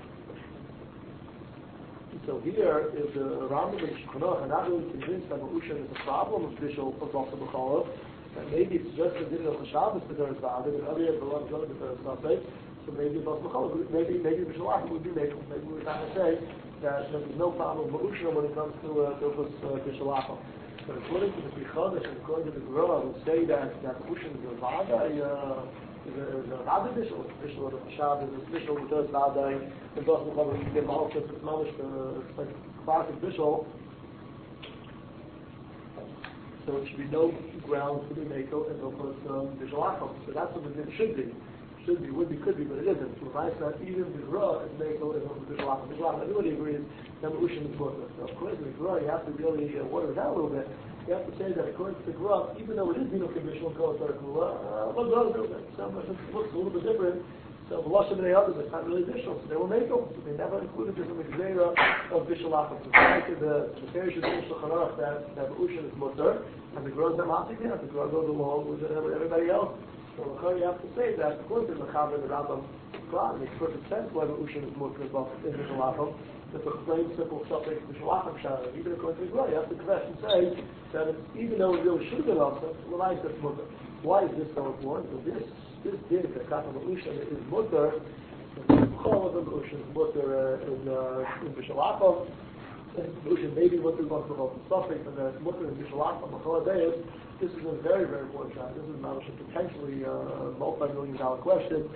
So here is the Rambam and Shulchan Aruch are not really convinced that Ma'ushan is a problem of Bishul of Bas B'Chol, and maybe it's just a din of the Shabbos B'Teres V'Adim, and other areas of the B'Teres V'Adim. So maybe Bas B'Chol, maybe Bishul Achom would be makel. Maybe we're not going to say that there's no problem with Ma'ushan when it comes to Bishul Achom. But according to the Pichodesh and according to the Gemara, who say that Ma'ushan is a Vada, is a Vada Bishul, Bishul of the Shabbos, is Bishul with us Vada, and Bas B'Chol, we get Malchus, it's Mamish, it's like classic Bishul. So it should be no grounds for the Mako and no Bishul Achom. So that's what it should be. Should be, would be, could be, but it isn't. So if that even the Gra is Mako and no Bishul Achom. Bishul Achom, everybody agrees that Ma'ushan is Muslim. So according to the Gra, you have to really water it out a little bit. You have to say that according to the Gra, even though it is Dino Kibishul and Kol Kula, what's the other bit? Some looks a little bit different. So Velashim and the others, it's not really Bishul. So they were Mako. So they never included this in the Gzeira of Bishul Achom. So according to the Perish of Shulchan Aruch that Ma'ushan is Muslim, and the Gra is not Masik, and the Gra goes along with everybody else. So you have to say that according to the Mechaber and the Rambam, it makes perfect sense why Ma'ushan is Muslim in Bishul Achom. To explain simple stuff like Bishul Achom Shara, even according to the Gra, you have to correct and say that even though it really should have been also, the life is Muslim. Why is this so important? So this din, the Kata Ma'ushan is Muslim. Chol of the Ma'ushan is Muslim in Bishul Achom. Ma'ushan maybe Muslim wants to go from suffering, but the Muslim in Bishul Achom, this is a very, very important shot. This is not a potentially multi-million-dollar question.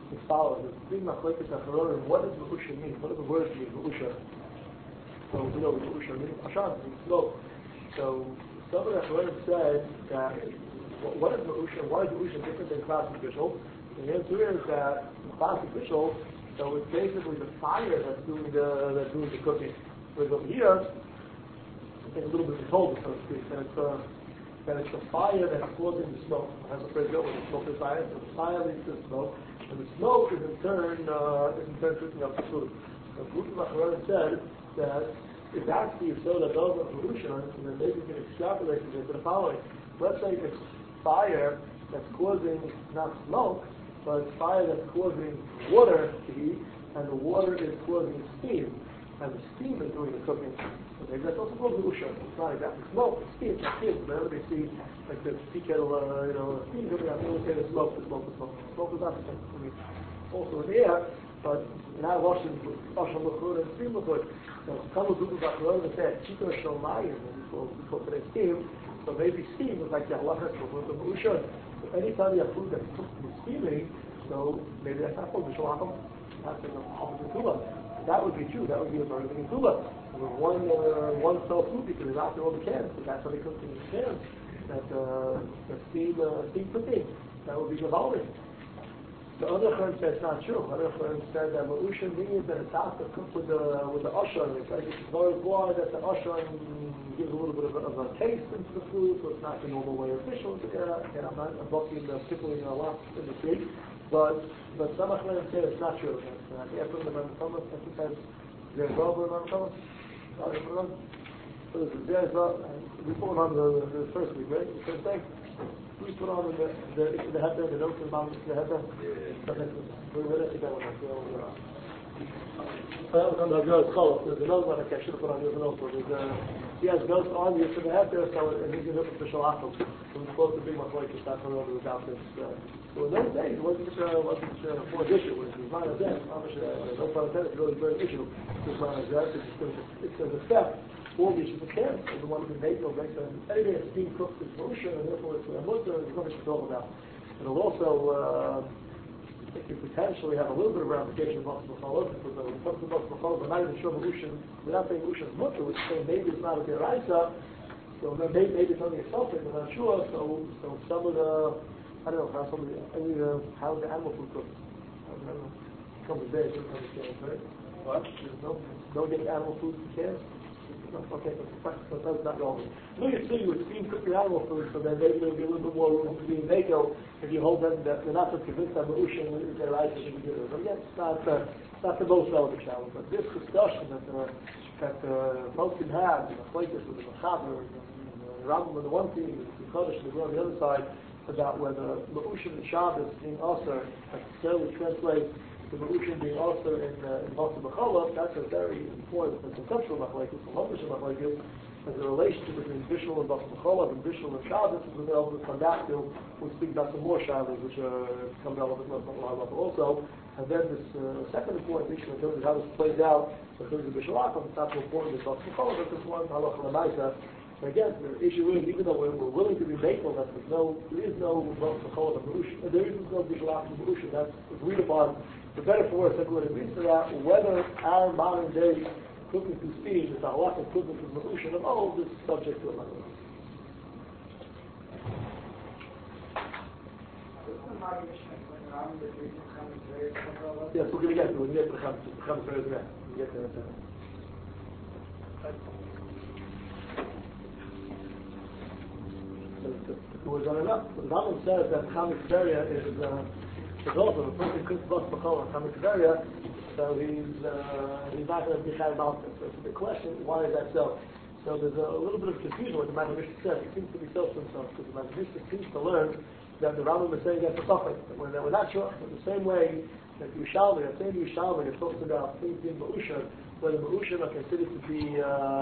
as follows. There's three machlekes acharonim. What does Ma'usha mean? What do the words mean, Ma'usha? So we know what Ma'usha means. Ashan means smoke. So some of the acharonim said that, what is Ma'usha? Why is Ma'usha different than classic visual? And the answer is that classic visual, so it's basically the fire that's doing the cooking. Whereas over here, I think a little bit of cold, so to speak, and it's the fire that's causing the smoke. I have a phrase over the smoke is fire, so the fire leads to the smoke, and the smoke is in turn cooking up the food. So Ruth Macharon said that if that's the Yisod that goes on pollution, then maybe you can extrapolate it into the following. Let's say it's fire that's causing not smoke, but it's fire that's causing water to heat, and the water is causing steam, and the steam is doing the cooking. So maybe that's also called Ma'usha. It's not exactly smoke, it's steam, it's steam. Whenever they see like the tea kettle, steam coming out, they always say the smoke. Smoke is not the same. I mean, also in the air, but in our Russian Luchur and steam Luchur. So some of the people that learn that say Chito Shomayim, we call it steam. So maybe steam is like the halachas for the Ma'usha. So anytime you have food that's cooked with steaming, so maybe that's not called Mishulachim. That's an opposite tula. That would be true. That would be a burning in tula. With one cell food because it's after all the cans. So that's how they cook in the cans. That steam cooking. That would be Gavaldi. The other Church said it's not true. Other Church said that Ma'usha means that it's after cooked with the usher. It's like it's very warm that the usher gives a little bit of a taste into the food, so it's not the normal way of visual. And I'm not bucking particularly a lot in the street. But some Achleim say it's not true. I think I put them on the Thomas. I think that's there's Robert on Thomas. So there's we put on the first week, right? The first day. We put on the header, the notes about the header. We're ready to go. There's another one I should have put on here also. He has notes on you to the header, so he's an official apple. So we're supposed to be much like to start for over without this. So in those days, it wasn't for an issue. It was not a death. No pun intended, it's really very issue. It's not a death. It's a step. All the issues of care, the one who made those makes anyway it's being cooked with pollution, and therefore it's a mutter, there's nothing to talk about. And it'll also it could potentially have a little bit of ramification of multiple follow-up, because when it comes to multiple follow-up, we're not even sure pollution, without saying pollution is mutter, we're saying maybe it's not a deraisa, so then maybe it's only a selfish, we're not sure, so some of the, I don't know, how the animal food cooked. I don't know. Comes a day, sometimes cans, right? What? Don't get animal food in cans? Okay, so that's not relevant. No, you see, with steam cook your animal food, so then maybe there'll be a little bit more room to be in Mako if you hold them that they're not so convinced that Ma'usha is their right to be given. But again, it's not the most relevant challenge. But this discussion that folks can have, the places with the Machaber, the Rambam on the one team, the Kodesh on the other side, about whether Ma'usha and Shabbos being also necessarily translate the Ma'usha being also in Basa B'Cholov. That's a very important and conceptual machlekes, a logical machlekes, as a relationship between Bishul and Basa B'Cholov and Bishul and Shabbos. We're going to come back to, we'll speak about some more Shabbos, which come down a little bit more also. And then this second important issue in terms of how this plays out in terms of Bishul Akum, it's not so important as Basa B'Cholov, but this one, Halacha L'Maisa. And again, the issue is, even though we're willing to be makel, that there is no Basa B'Cholov and Ma'usha, there is no Bishul Akum and Ma'usha, that's agreed upon. The better for worse, everyone agrees to that, whether our modern day cooking through steam is a halachic cooking through Ma'usha and all this is subject to another. Yes, we're going to get to the Chametz Beis Meh. We'll get to that in a second. So we're going up. The Rambam says that Chametz Beis is also, the person cooks Basa B'Cholov Chametz Beis, so he's not going to be chayv about this. So it's a big question, why is that so? So there's a little bit of confusion with the Magen Mishnah says. He seems to be self to himself, because the Magen Mishnah seems to learn that the Rambam is saying that's a suffix. We're not sure. In the same way that Yerushalmi, the same Yerushalmi, it talks about things being Ma'usha, whether Ma'usha are considered to be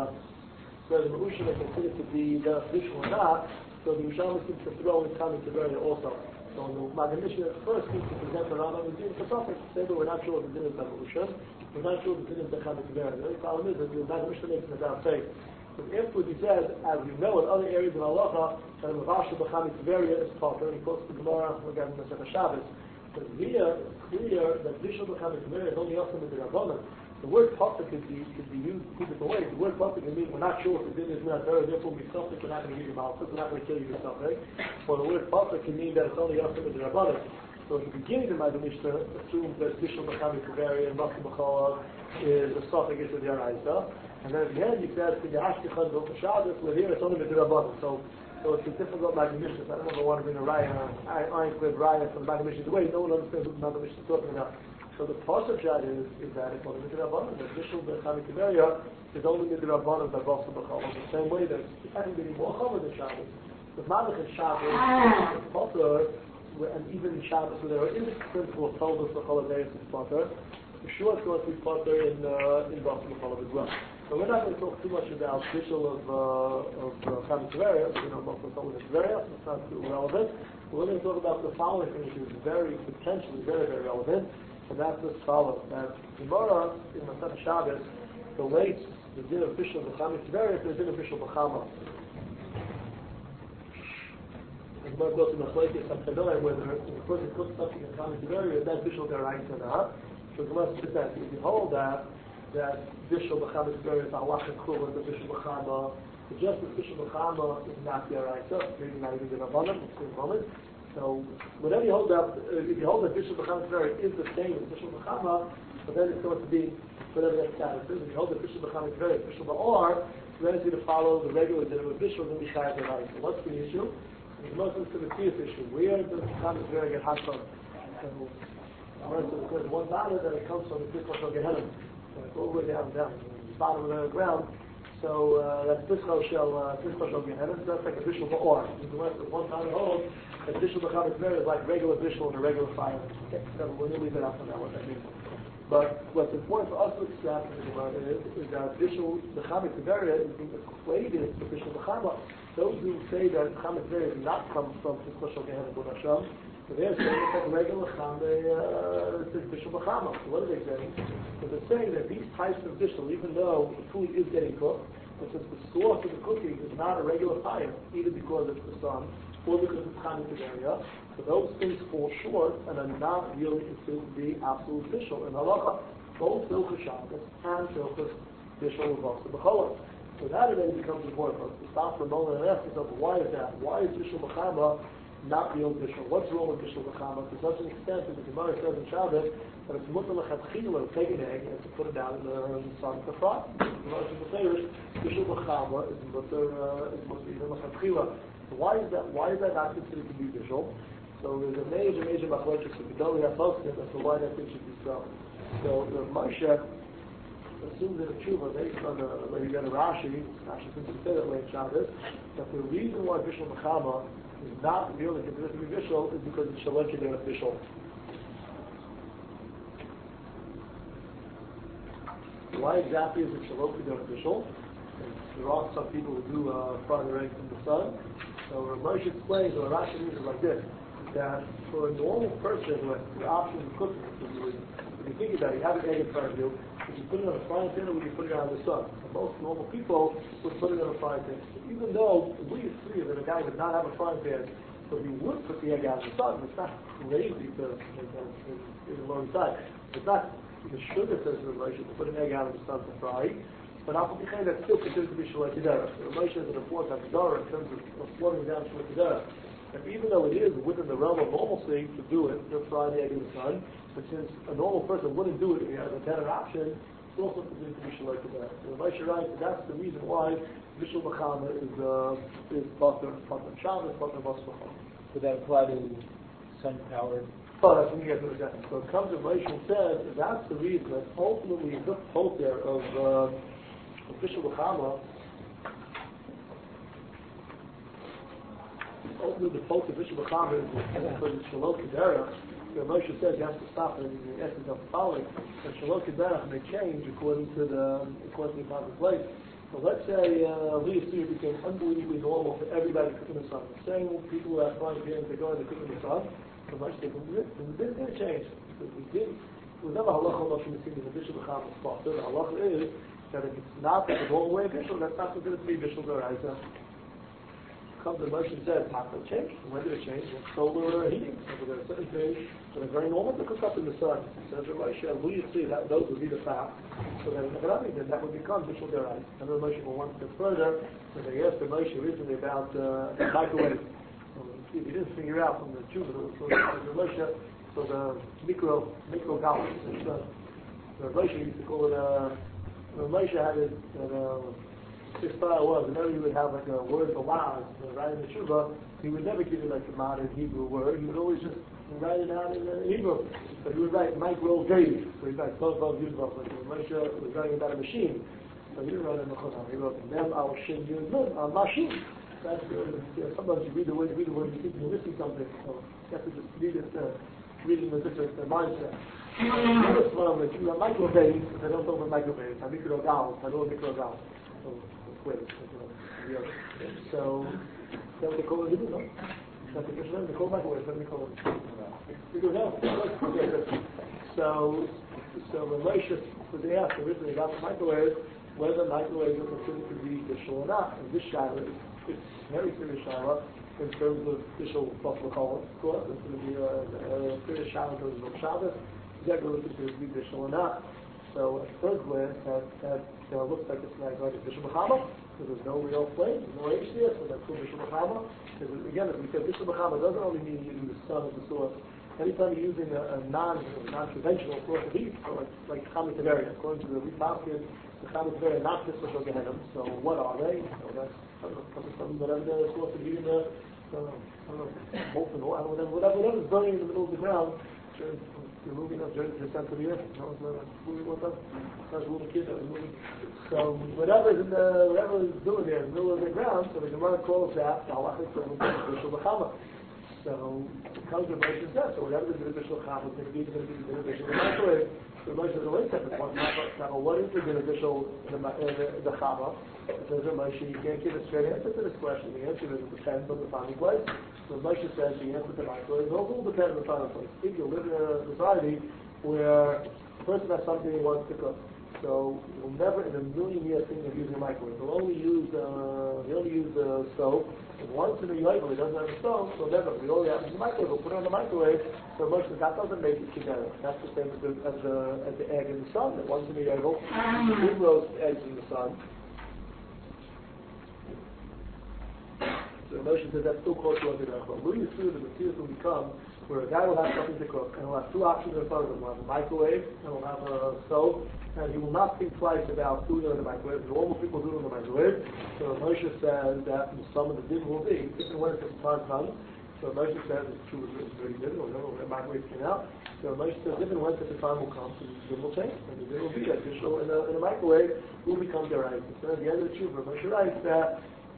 the official or not. So the Yerushalmi seems to throw in Chametz Beis also. So the Magen Mishnah first seems to present the Rambam as being a suffix. Say that we're not sure if the din is the Ma'usha, we're not sure if the din is the Chametz Beis. The only problem is that the Magen Mishnah makes it about faith. But afterwards he says, as we know in other areas of halacha, that the Mavashal B'Chametz Beis is taught. He quotes the Gemara again in the Masechah Shabbos, But here, it's clear that Bishul B'Cham is only also in the Rabbanan. The word Pasuk could be used two different ways. The word Pasuk can mean we're not sure if the din is not there, therefore we stop it, we're not going to give you Malchus, we're not going to kill you yourself, right? Or the word Pasuk can mean that it's only also in the Rabbanan. So at the beginning of the Mishnah, assumes that Bishul B'Cham is and Basim B'Chalav is a suffix to the Araisa. And then at the end he says, the Ashkechad B'Cham Shabbos, we're here, it's only in the Rabbanan. So it's a difficult Maggid Mishnah. I don't know if I want to bring a raya, ironclad raya from the Maggid Mishnah. The way no one understands what the Maggid Mishnah is talking about. So the pasuk shad is that it's only midrabanan. The Bishul B'Cham is only midrabanan by Basim B'Chalav. The same way that it's actually more common than Shabbos. The Malach in Shabbos is potter, and even in Shabbos, where there is a principle of Toldos B'Chalav is potter. For sure, it's going to be potter in Basim B'Chalav as well. So we're not going to talk too much about Bishul of Cham Tiberia. We know most of the Tiberia, so it's not too relevant. We're going to talk about the following thing, which is potentially very, very relevant. And that's as follows. That Gemara in Masechet Shabbos relates the din of Bishul B'Cham Tiberia to the din of Bishul B'Chama. The Gemara goes to the place of Samchadoi, whether the person cooks something in Cham Tiberia, is that Bishul Deraisa or not. So the Gemara says that if you hold that Bishul B'Cham Tiberia is halacha equivalent to Bishul B'Chama, just as Bishul B'Chama is not Deraisa, maybe not even the Rabbanan, it's in moment. So, whenever you hold up, if you hold that Bishul B'Cham is the same as Bishul B'Chama, but then it's going to be whatever that status is. If you hold that Bishul B'Cham is Bishul B'Or, then it's going to follow the regular din of Bishul and B'Chai B'Chai. So, what's the issue? The most is the key issue. Where does B'Cham get Hashon? So, there's one matter that it comes from the Bishul Gehenim. So, it's all the way down, the bottom of the ground. So that's Bishul Gehenim. That's like a Bishul B'Or. The rest of one time holds that Bishul B'Cham is like regular Bishul in a regular fire. Okay, so we're going to leave it out for now, what that means. But what's important for us to extract from the Gemara is that Bishul B'Cham is being equated to Bishul B'Cham. Those who say that Cham does not come from Bishul Gehenim B'Or Hashem, so they're saying it's like regular Cham, it's Bishul B'Cham. So what are they saying? So they're saying that these types of Bishul, even though the food is getting cooked, but since the source of the cooking is not a regular fire, either because it's the sun, or because it's Cham area, so those things fall short and are not really considered to be absolute Bishul. In Halacha, both Hilchos Shabbos and Hilchos Bishul of Basim B'Chalav. So that then becomes important for us to stop for a moment and ask ourselves, why is that? Why is Bishul B'Chama not real Bishul? What's wrong with Bishul B'Chama? To such an extent that the Gemara says in Shabbos that it's mutter l'chatchila to take an egg and to put it down in the sun to fry. The Gemara says Bishul B'Chama is mutter even l'chatchila. So why is that not considered to be Bishul? So there's a major machlokes of the Gedolei HaPoskim as to why that thing should be so. So the Moshe assumes in a tshuva based on the way you get a Rashi since we say that way in Shabbos, that the reason why Bishul B'Chama is not really considered to be Bishul is because it's Shalom Kedei Bishul. Why exactly is it Shalom Kedei Bishul? There are some people who do fry their eggs in the sun. So Moshe explains, or Rashi means it like this, that for a normal person who has the option of cooking, if you think about it, you have an egg in front of you, would you put it on a frying pan or would you put it on the sun? And most normal people would put it on a frying pan. Even though we agree that a guy would not have a frying pan, so he would put the egg out in the sun. It's not crazy to make a long time. It's not the sugar says to Moshe to put an egg out in the sun to fry. But Al-Fatihah, that's still considered to be Shalai Kedera. So Moshe is an important Haftarah in terms of slowing down Shalai Kedera. And even though it is within the realm of normalcy to do it, to fry the egg in the sun, but since a normal person wouldn't do it if he has a better option, it's also considered to be Shalai Kedera. So Moshe writes that's the reason why Bishul B'Chama is Pater Shabbos, Pater Basim B'Chalav. Would that apply to sun-powered? Oh, that's when you get to the second. So it comes to Moshe and says that's the reason that ultimately the Poter of Bishul B'Chama, ultimately the Poter of Bishul B'Chama is because it's Shalom Kedera. Moshe says you have to stop it in the essence of the following. And Shalom Kedera may change according to the time and place. So let's say Leah became unbelievably normal for everybody cooking in the sun. The same people who have frying pans they go and they cook in the sun. So Moshe said, it didn't change. It was never halacha Moshe Messina in the Bishul B'Chama spot. The halacha is that if it's not the normal way of Bishul, that's not considered to be Bishul D'Oraisa. comes to Moshe and says, how can it change? And when did it change? When solar heating. So there are certain things that are very normal to cook up in the sun. Says Moshe, who you see that those would be the facts. So then that would become Bishul Derai. And then Moshe will one step further, and they asked Moshe recently about microwave. So he didn't figure out from the Jews, so the Moshe, so the micro gallons. The Moshe used to call it Moshe had it his style was, whenever he would have like a word aloud, right in the Shuvah, he would never give you like a modern Hebrew word, he would always just write it out in Hebrew. So he would write microwave, so he'd write Tov Yudvav, like Moshe was writing about a machine. So he didn't write it in the Chazal, he wrote Mem al Shin Yud Nun al Machine. That's sometimes you read the word, you think you're missing something, so you have to just read it in a different mindset. First one, like you have microwave, I don't talk about microwave, I micro gal, I know micro gal. So they call it no? That's the question. They call microwave. Let me call it. So when Moshe was asked originally about the microwave, whether microwave is considered to be bishul or not, and this shaila it's very serious shaila in terms of bishul plus l'chol. Of course, it's going to be a serious shaila in terms of Shabbos. Is that really considered to be bishul or not? So at first glance, that looks like it's like a Bishul B'chama, because there's no real flame, there's no age there, so that's called Bishul B'chama. Again, as we said, Bishul B'chama doesn't only mean using the sun as the source. Anytime you're using a non-conventional source of heat, so like Chama Tiberia, according to the Repalkin, the Chama Tiberia not just for Gehenim. So what are they? So that's from whatever the source of heat in the molten oil, whatever is burning in the middle of the ground. You're moving up during the descent of the earth. Moving with us. That's moving kids. So whatever is doing there in the middle of the ground, so the Gemara calls that the halachic term of Bishul B'chama. So it comes to Moshe says, so whatever is the Bishul B'chama, it's going to be the Bishul B'chama. So Moshe says, wait a second, what is the beneficial in the Chama? It says, Moshe, you can't give a straight answer to this question. The answer is it depends on the final place. So Moshe says the answer to microwave is all depends on the final place. If you live in a society where the person has something he wants to cook, so you'll never in a million years think of using a microwave. He'll only use the stove. And once in a year he doesn't have a stove, so never. We only have the microwave. We'll put it on the microwave. So Moshe says that doesn't make it together. That's the same as the egg in the sun. That once in a year we roast eggs in the sun. So Moshe says that's still close to what they're going. Will you see that the Messiah will become where a guy will have something to cook and he'll have two options in front of him. He'll have a microwave and he'll have a stove, and he will not think twice about doing it in the microwave. Normal people do it in the microwave. So Moshe says that some of the din will be if and when the time comes. So Moshe says it's true, it's very good, or no, the microwave came out. So Moshe says if and when the time will come, so the din will change, and the din will be that Bishul in a microwave will become their right. So at the end of the tshuva, Moshe writes that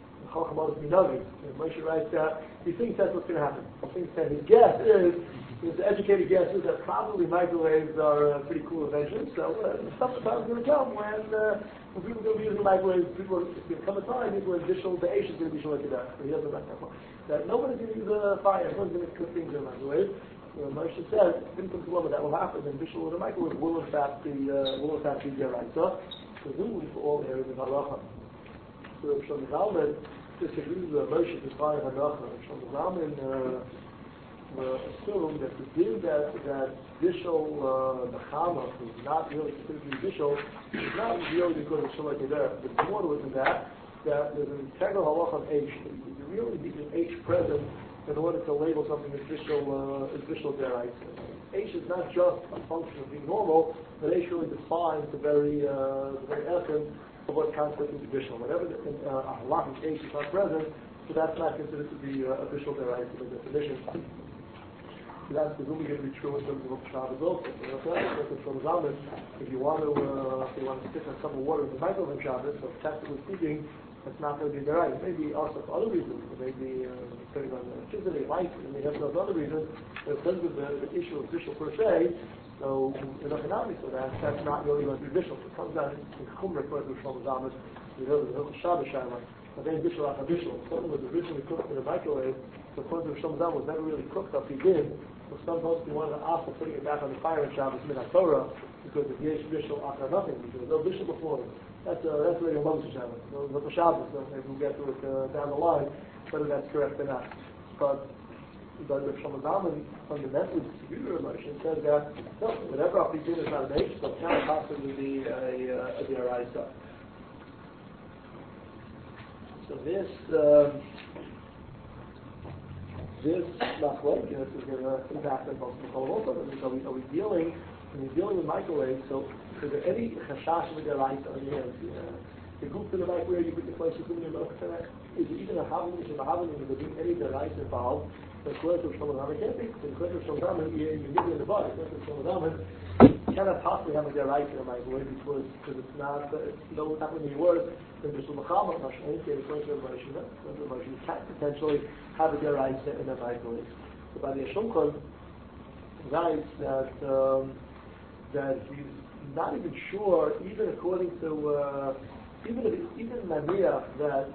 Moshe writes that he thinks that's what's going to happen. He thinks that his guess is, his educated guess is that probably microwaves are a pretty cool invention. So sometimes going to come when people are going to be using microwaves. People it's going to come a time when additional the Asian is going to be showing that. So he doesn't like that one. That nobody's going to use a fire. Everyone's going to cook things in a microwave. Moshe says, in Kulama that will happen, and Bishul in the microwave will in fact be Deraisa, presumably for all areas of halacha. So Shlomo Zalman disagrees with Moshe as far as halacha. Shlomo Zalman assumed that the din that Bishul B'chama is not really specifically Bishul is not really because of Shalai Kedera. But more than that there's an integral halacha of H. You really need an H present in order to label something as Bishul Deraisa. H is not just a function of being normal, but H really defines the very essence of what constitutes Bishul. Whenever a halachic H is not present, so that's not considered to be a Bishul Deraisa by definition. So that's presumably going to be true in terms of Shabbos also. If you want to stick a cup of water in the microwave Shabbos, so technically speaking, that's not going to be the right. Maybe also for other reasons. Maybe depending on the electricity, light, and they have those other reasons. But in terms of the issue of Bishul per se, so in economics of that's not really going to be Bishul. It comes down to Chumrah according to Shlomo Zalman, the Shabbos Shaila. But then Bishul after Bishul. Something was originally cooked in a microwave, so according to Shlomo Zalman was never really cooked up. He did. So some folks wanted to ask for putting it back on the fire in Shabbos Minat Torah, because if Yesh Bishul after nothing, because there was no Bishul before. That's already a Moses Shabbos. So Shabbos, so maybe we'll get to it down the line. whether that's correct or not. But the Shlomo Zalman fundamentally disagrees with Rav Moshe and says that no, whatever Apidin is not an H, so it cannot possibly be a Deraisa. So this machlokes is going to impact on both the also. Are we dealing when you're dealing with microwaves? So is there any chashash with Deraisa on your hands? The group in the microwave, you put the flesh in your milk. Is it even a having? Is it a having? Is there any Deraisa involved? The question of Shlomo Zalman can't be. The question of Shlomo Zalman, you give it in the body. The question of Shlomo Zalman cannot possibly have a deraisa in the microwave because it's not really worse than the Shlomo Zalman. The question of Moshe, you can't potentially have a deraisa in the microwave. So by the Shulchan writes that he's not even sure, even according to even Mania that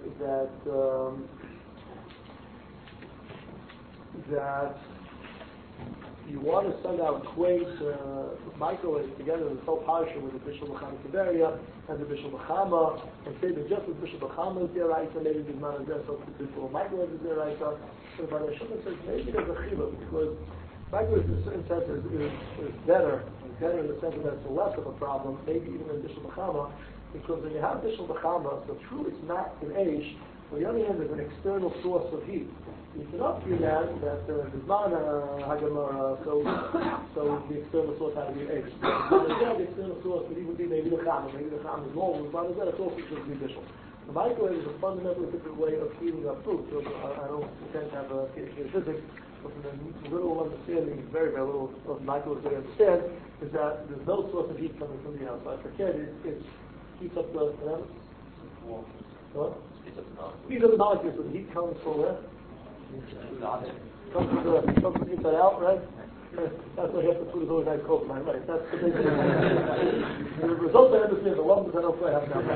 you want to somehow equate microwaves together in the whole parsha with the Bishul Mechama Tiberia and the Bishul Mechama, and say that just as Bishul Mechama is Deraisa, maybe there's not a there, so the Bishul Microwave is Deraisa. But by the Shulchan says maybe there's a chiluk because microwaves in a certain sense is better in the sense that it's less of a problem, maybe even than Bishul Mechama, because when you have Bishul Mechama, so true it's not an age. On the other hand, there's an external source of heat. You cannot do that there's not a Hagamara, so the external source has to be H. The external source would even be maybe the Chama. Maybe the Chama is normal, but it's also supposed to be Bishul. The microwave is a fundamentally different way of heating up food. So I don't pretend to have a PhD in physics, but from the little understanding, very, very little of microwaves that I understand, is that there's no source of heat coming from the outside. For kids, it heats up the what? Heat up the molecules, so the heat comes from where? Comes from the inside out, right? That's why you have to put it over nice coat, man, right? That's the big thing. The result I understand, the lumps I don't quite have now.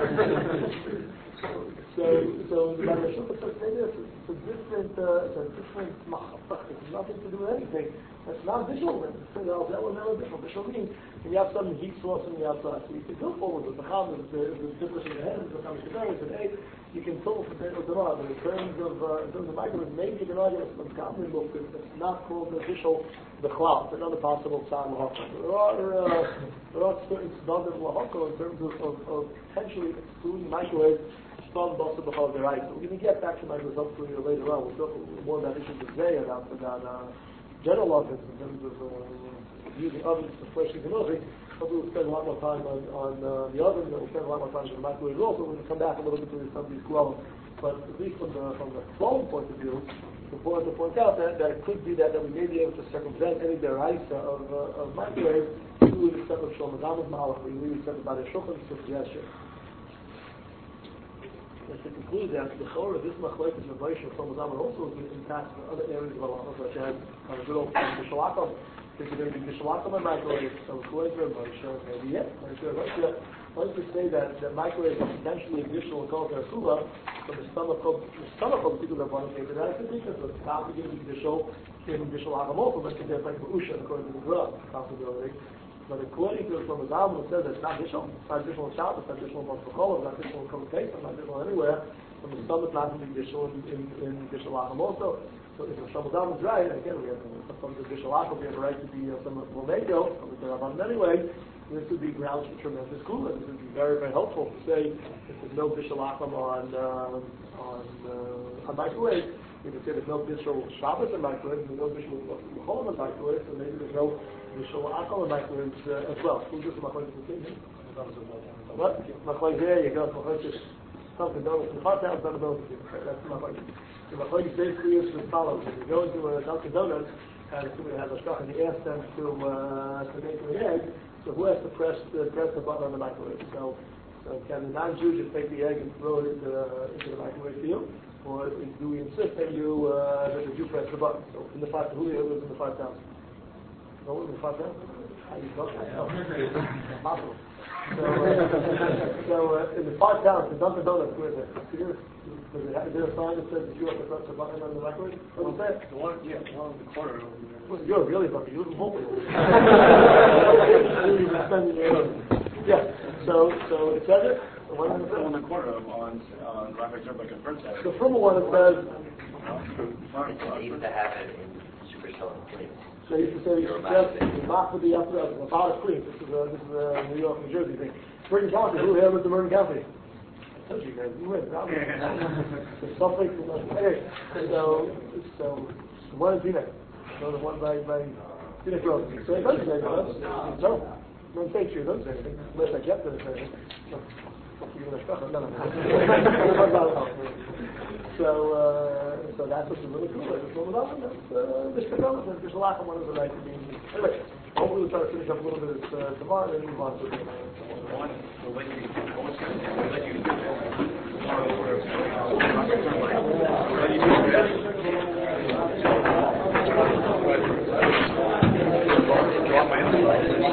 So the Shulchan says maybe it's a different machapach. It's nothing to do with anything. That's not visual. It's visual means when you have some heat source on the outside. So you can go forward with the cham, the difference in the head, the cham is you can fill the potato tomorrow. But in terms of microwaves, maybe you can argue some common book that's not called the visual the cloud. It's another possible sign of there are certain standards in terms of potentially excluding microwaves. We're going to get back to my results for you later on. We'll talk more about issues today about general ovens in terms of using ovens for fresh and ovens. But we'll spend a lot more time on the oven, and we'll spend a lot more time on the microwave also. We're going to come back a little bit to some of these problems. But at least from the flowing point of view, it's important to point out that it could be that we may be able to circumvent any deraisa of microwave through the extent of Shlomo Zalman's malach. We really said about a shulchan suggestion. And to conclude that the chorah of this machlokes of Moshe and Shlomo Zalman also impacts the other areas of halachos, such as good old Bishul Akum. There's going to be Bishul Akum and microwave. So according to Moshe, maybe yes. Once we say that microwave is potentially additional kol terakula, from the stomach of people that want to take it out of the business, so it's not beginning to be Bishul Akum also, but there's like Usha according to the Gra possibility. But according to Shlomo Zalman, it says that it's not Bishul. It's not Bishul in Shabbos, it's not Bishul in Bishul, it's not Bishul in Kol it's not Bishul anywhere. From the stomach, not to be Bishul in Bishul Akum also. So if Shlomo Zalman's right, again, we have some of the Bishul Akum, we have a right to be some of the Lomego, some of the Rabbanim anyway. This would be grounds for tremendous cooling. This would be very, very helpful to say if there's no Bishul Akum on microwave. We can say there's no Bishul Shabbos in microwave, there's no Bishul Chol in microwave, so maybe there's no Bishul Akum in microwave as well. Who's this machlokes in the thing? What? Machlokes, there you go. Machlokes is something known. The hard town's not a known thing. That's machlokes. The machlokes basically is as follows. If you go into a Dunkin' Donuts, and somebody has a shach, and you ask them to make an egg, so who has to press the button on the microwave? So can the non-Jew just take the egg and throw it into the microwave for you? Or do we insist that that the Jew press the button? So in the 5,000, who lives in the 5,000? No one in the 5,000? How do you talk? Possible. So in the 5,000, the Dunkin' Donuts, where is it? Is there a sign that says that you have to press the button on the microwave? What's that? The one in the corner over there. Well, you're really lucky. You live in Hope. Yeah. So it says it. What is On it? the corner on Rockford Turnpike and Burnside. The former one it says, They used to have it in Supercell and Queens. they used to say, the mark would be after about a Queens. This is a New York, New Jersey thing. Bergen County, who here lives in Bergen County? I told you guys, you win. It's something, anyway, so one in Teaneck. So the one by Teaneck Road. So it doesn't say that. So, no, thank you, don't say anything. Unless I kept it, say anything. So that's what's really cool. It's all about that's Mr. Development. There's a lot of one of the right to be. Anyway, hopefully we'll try to finish up a little bit tomorrow and then move on to We'll let you do that.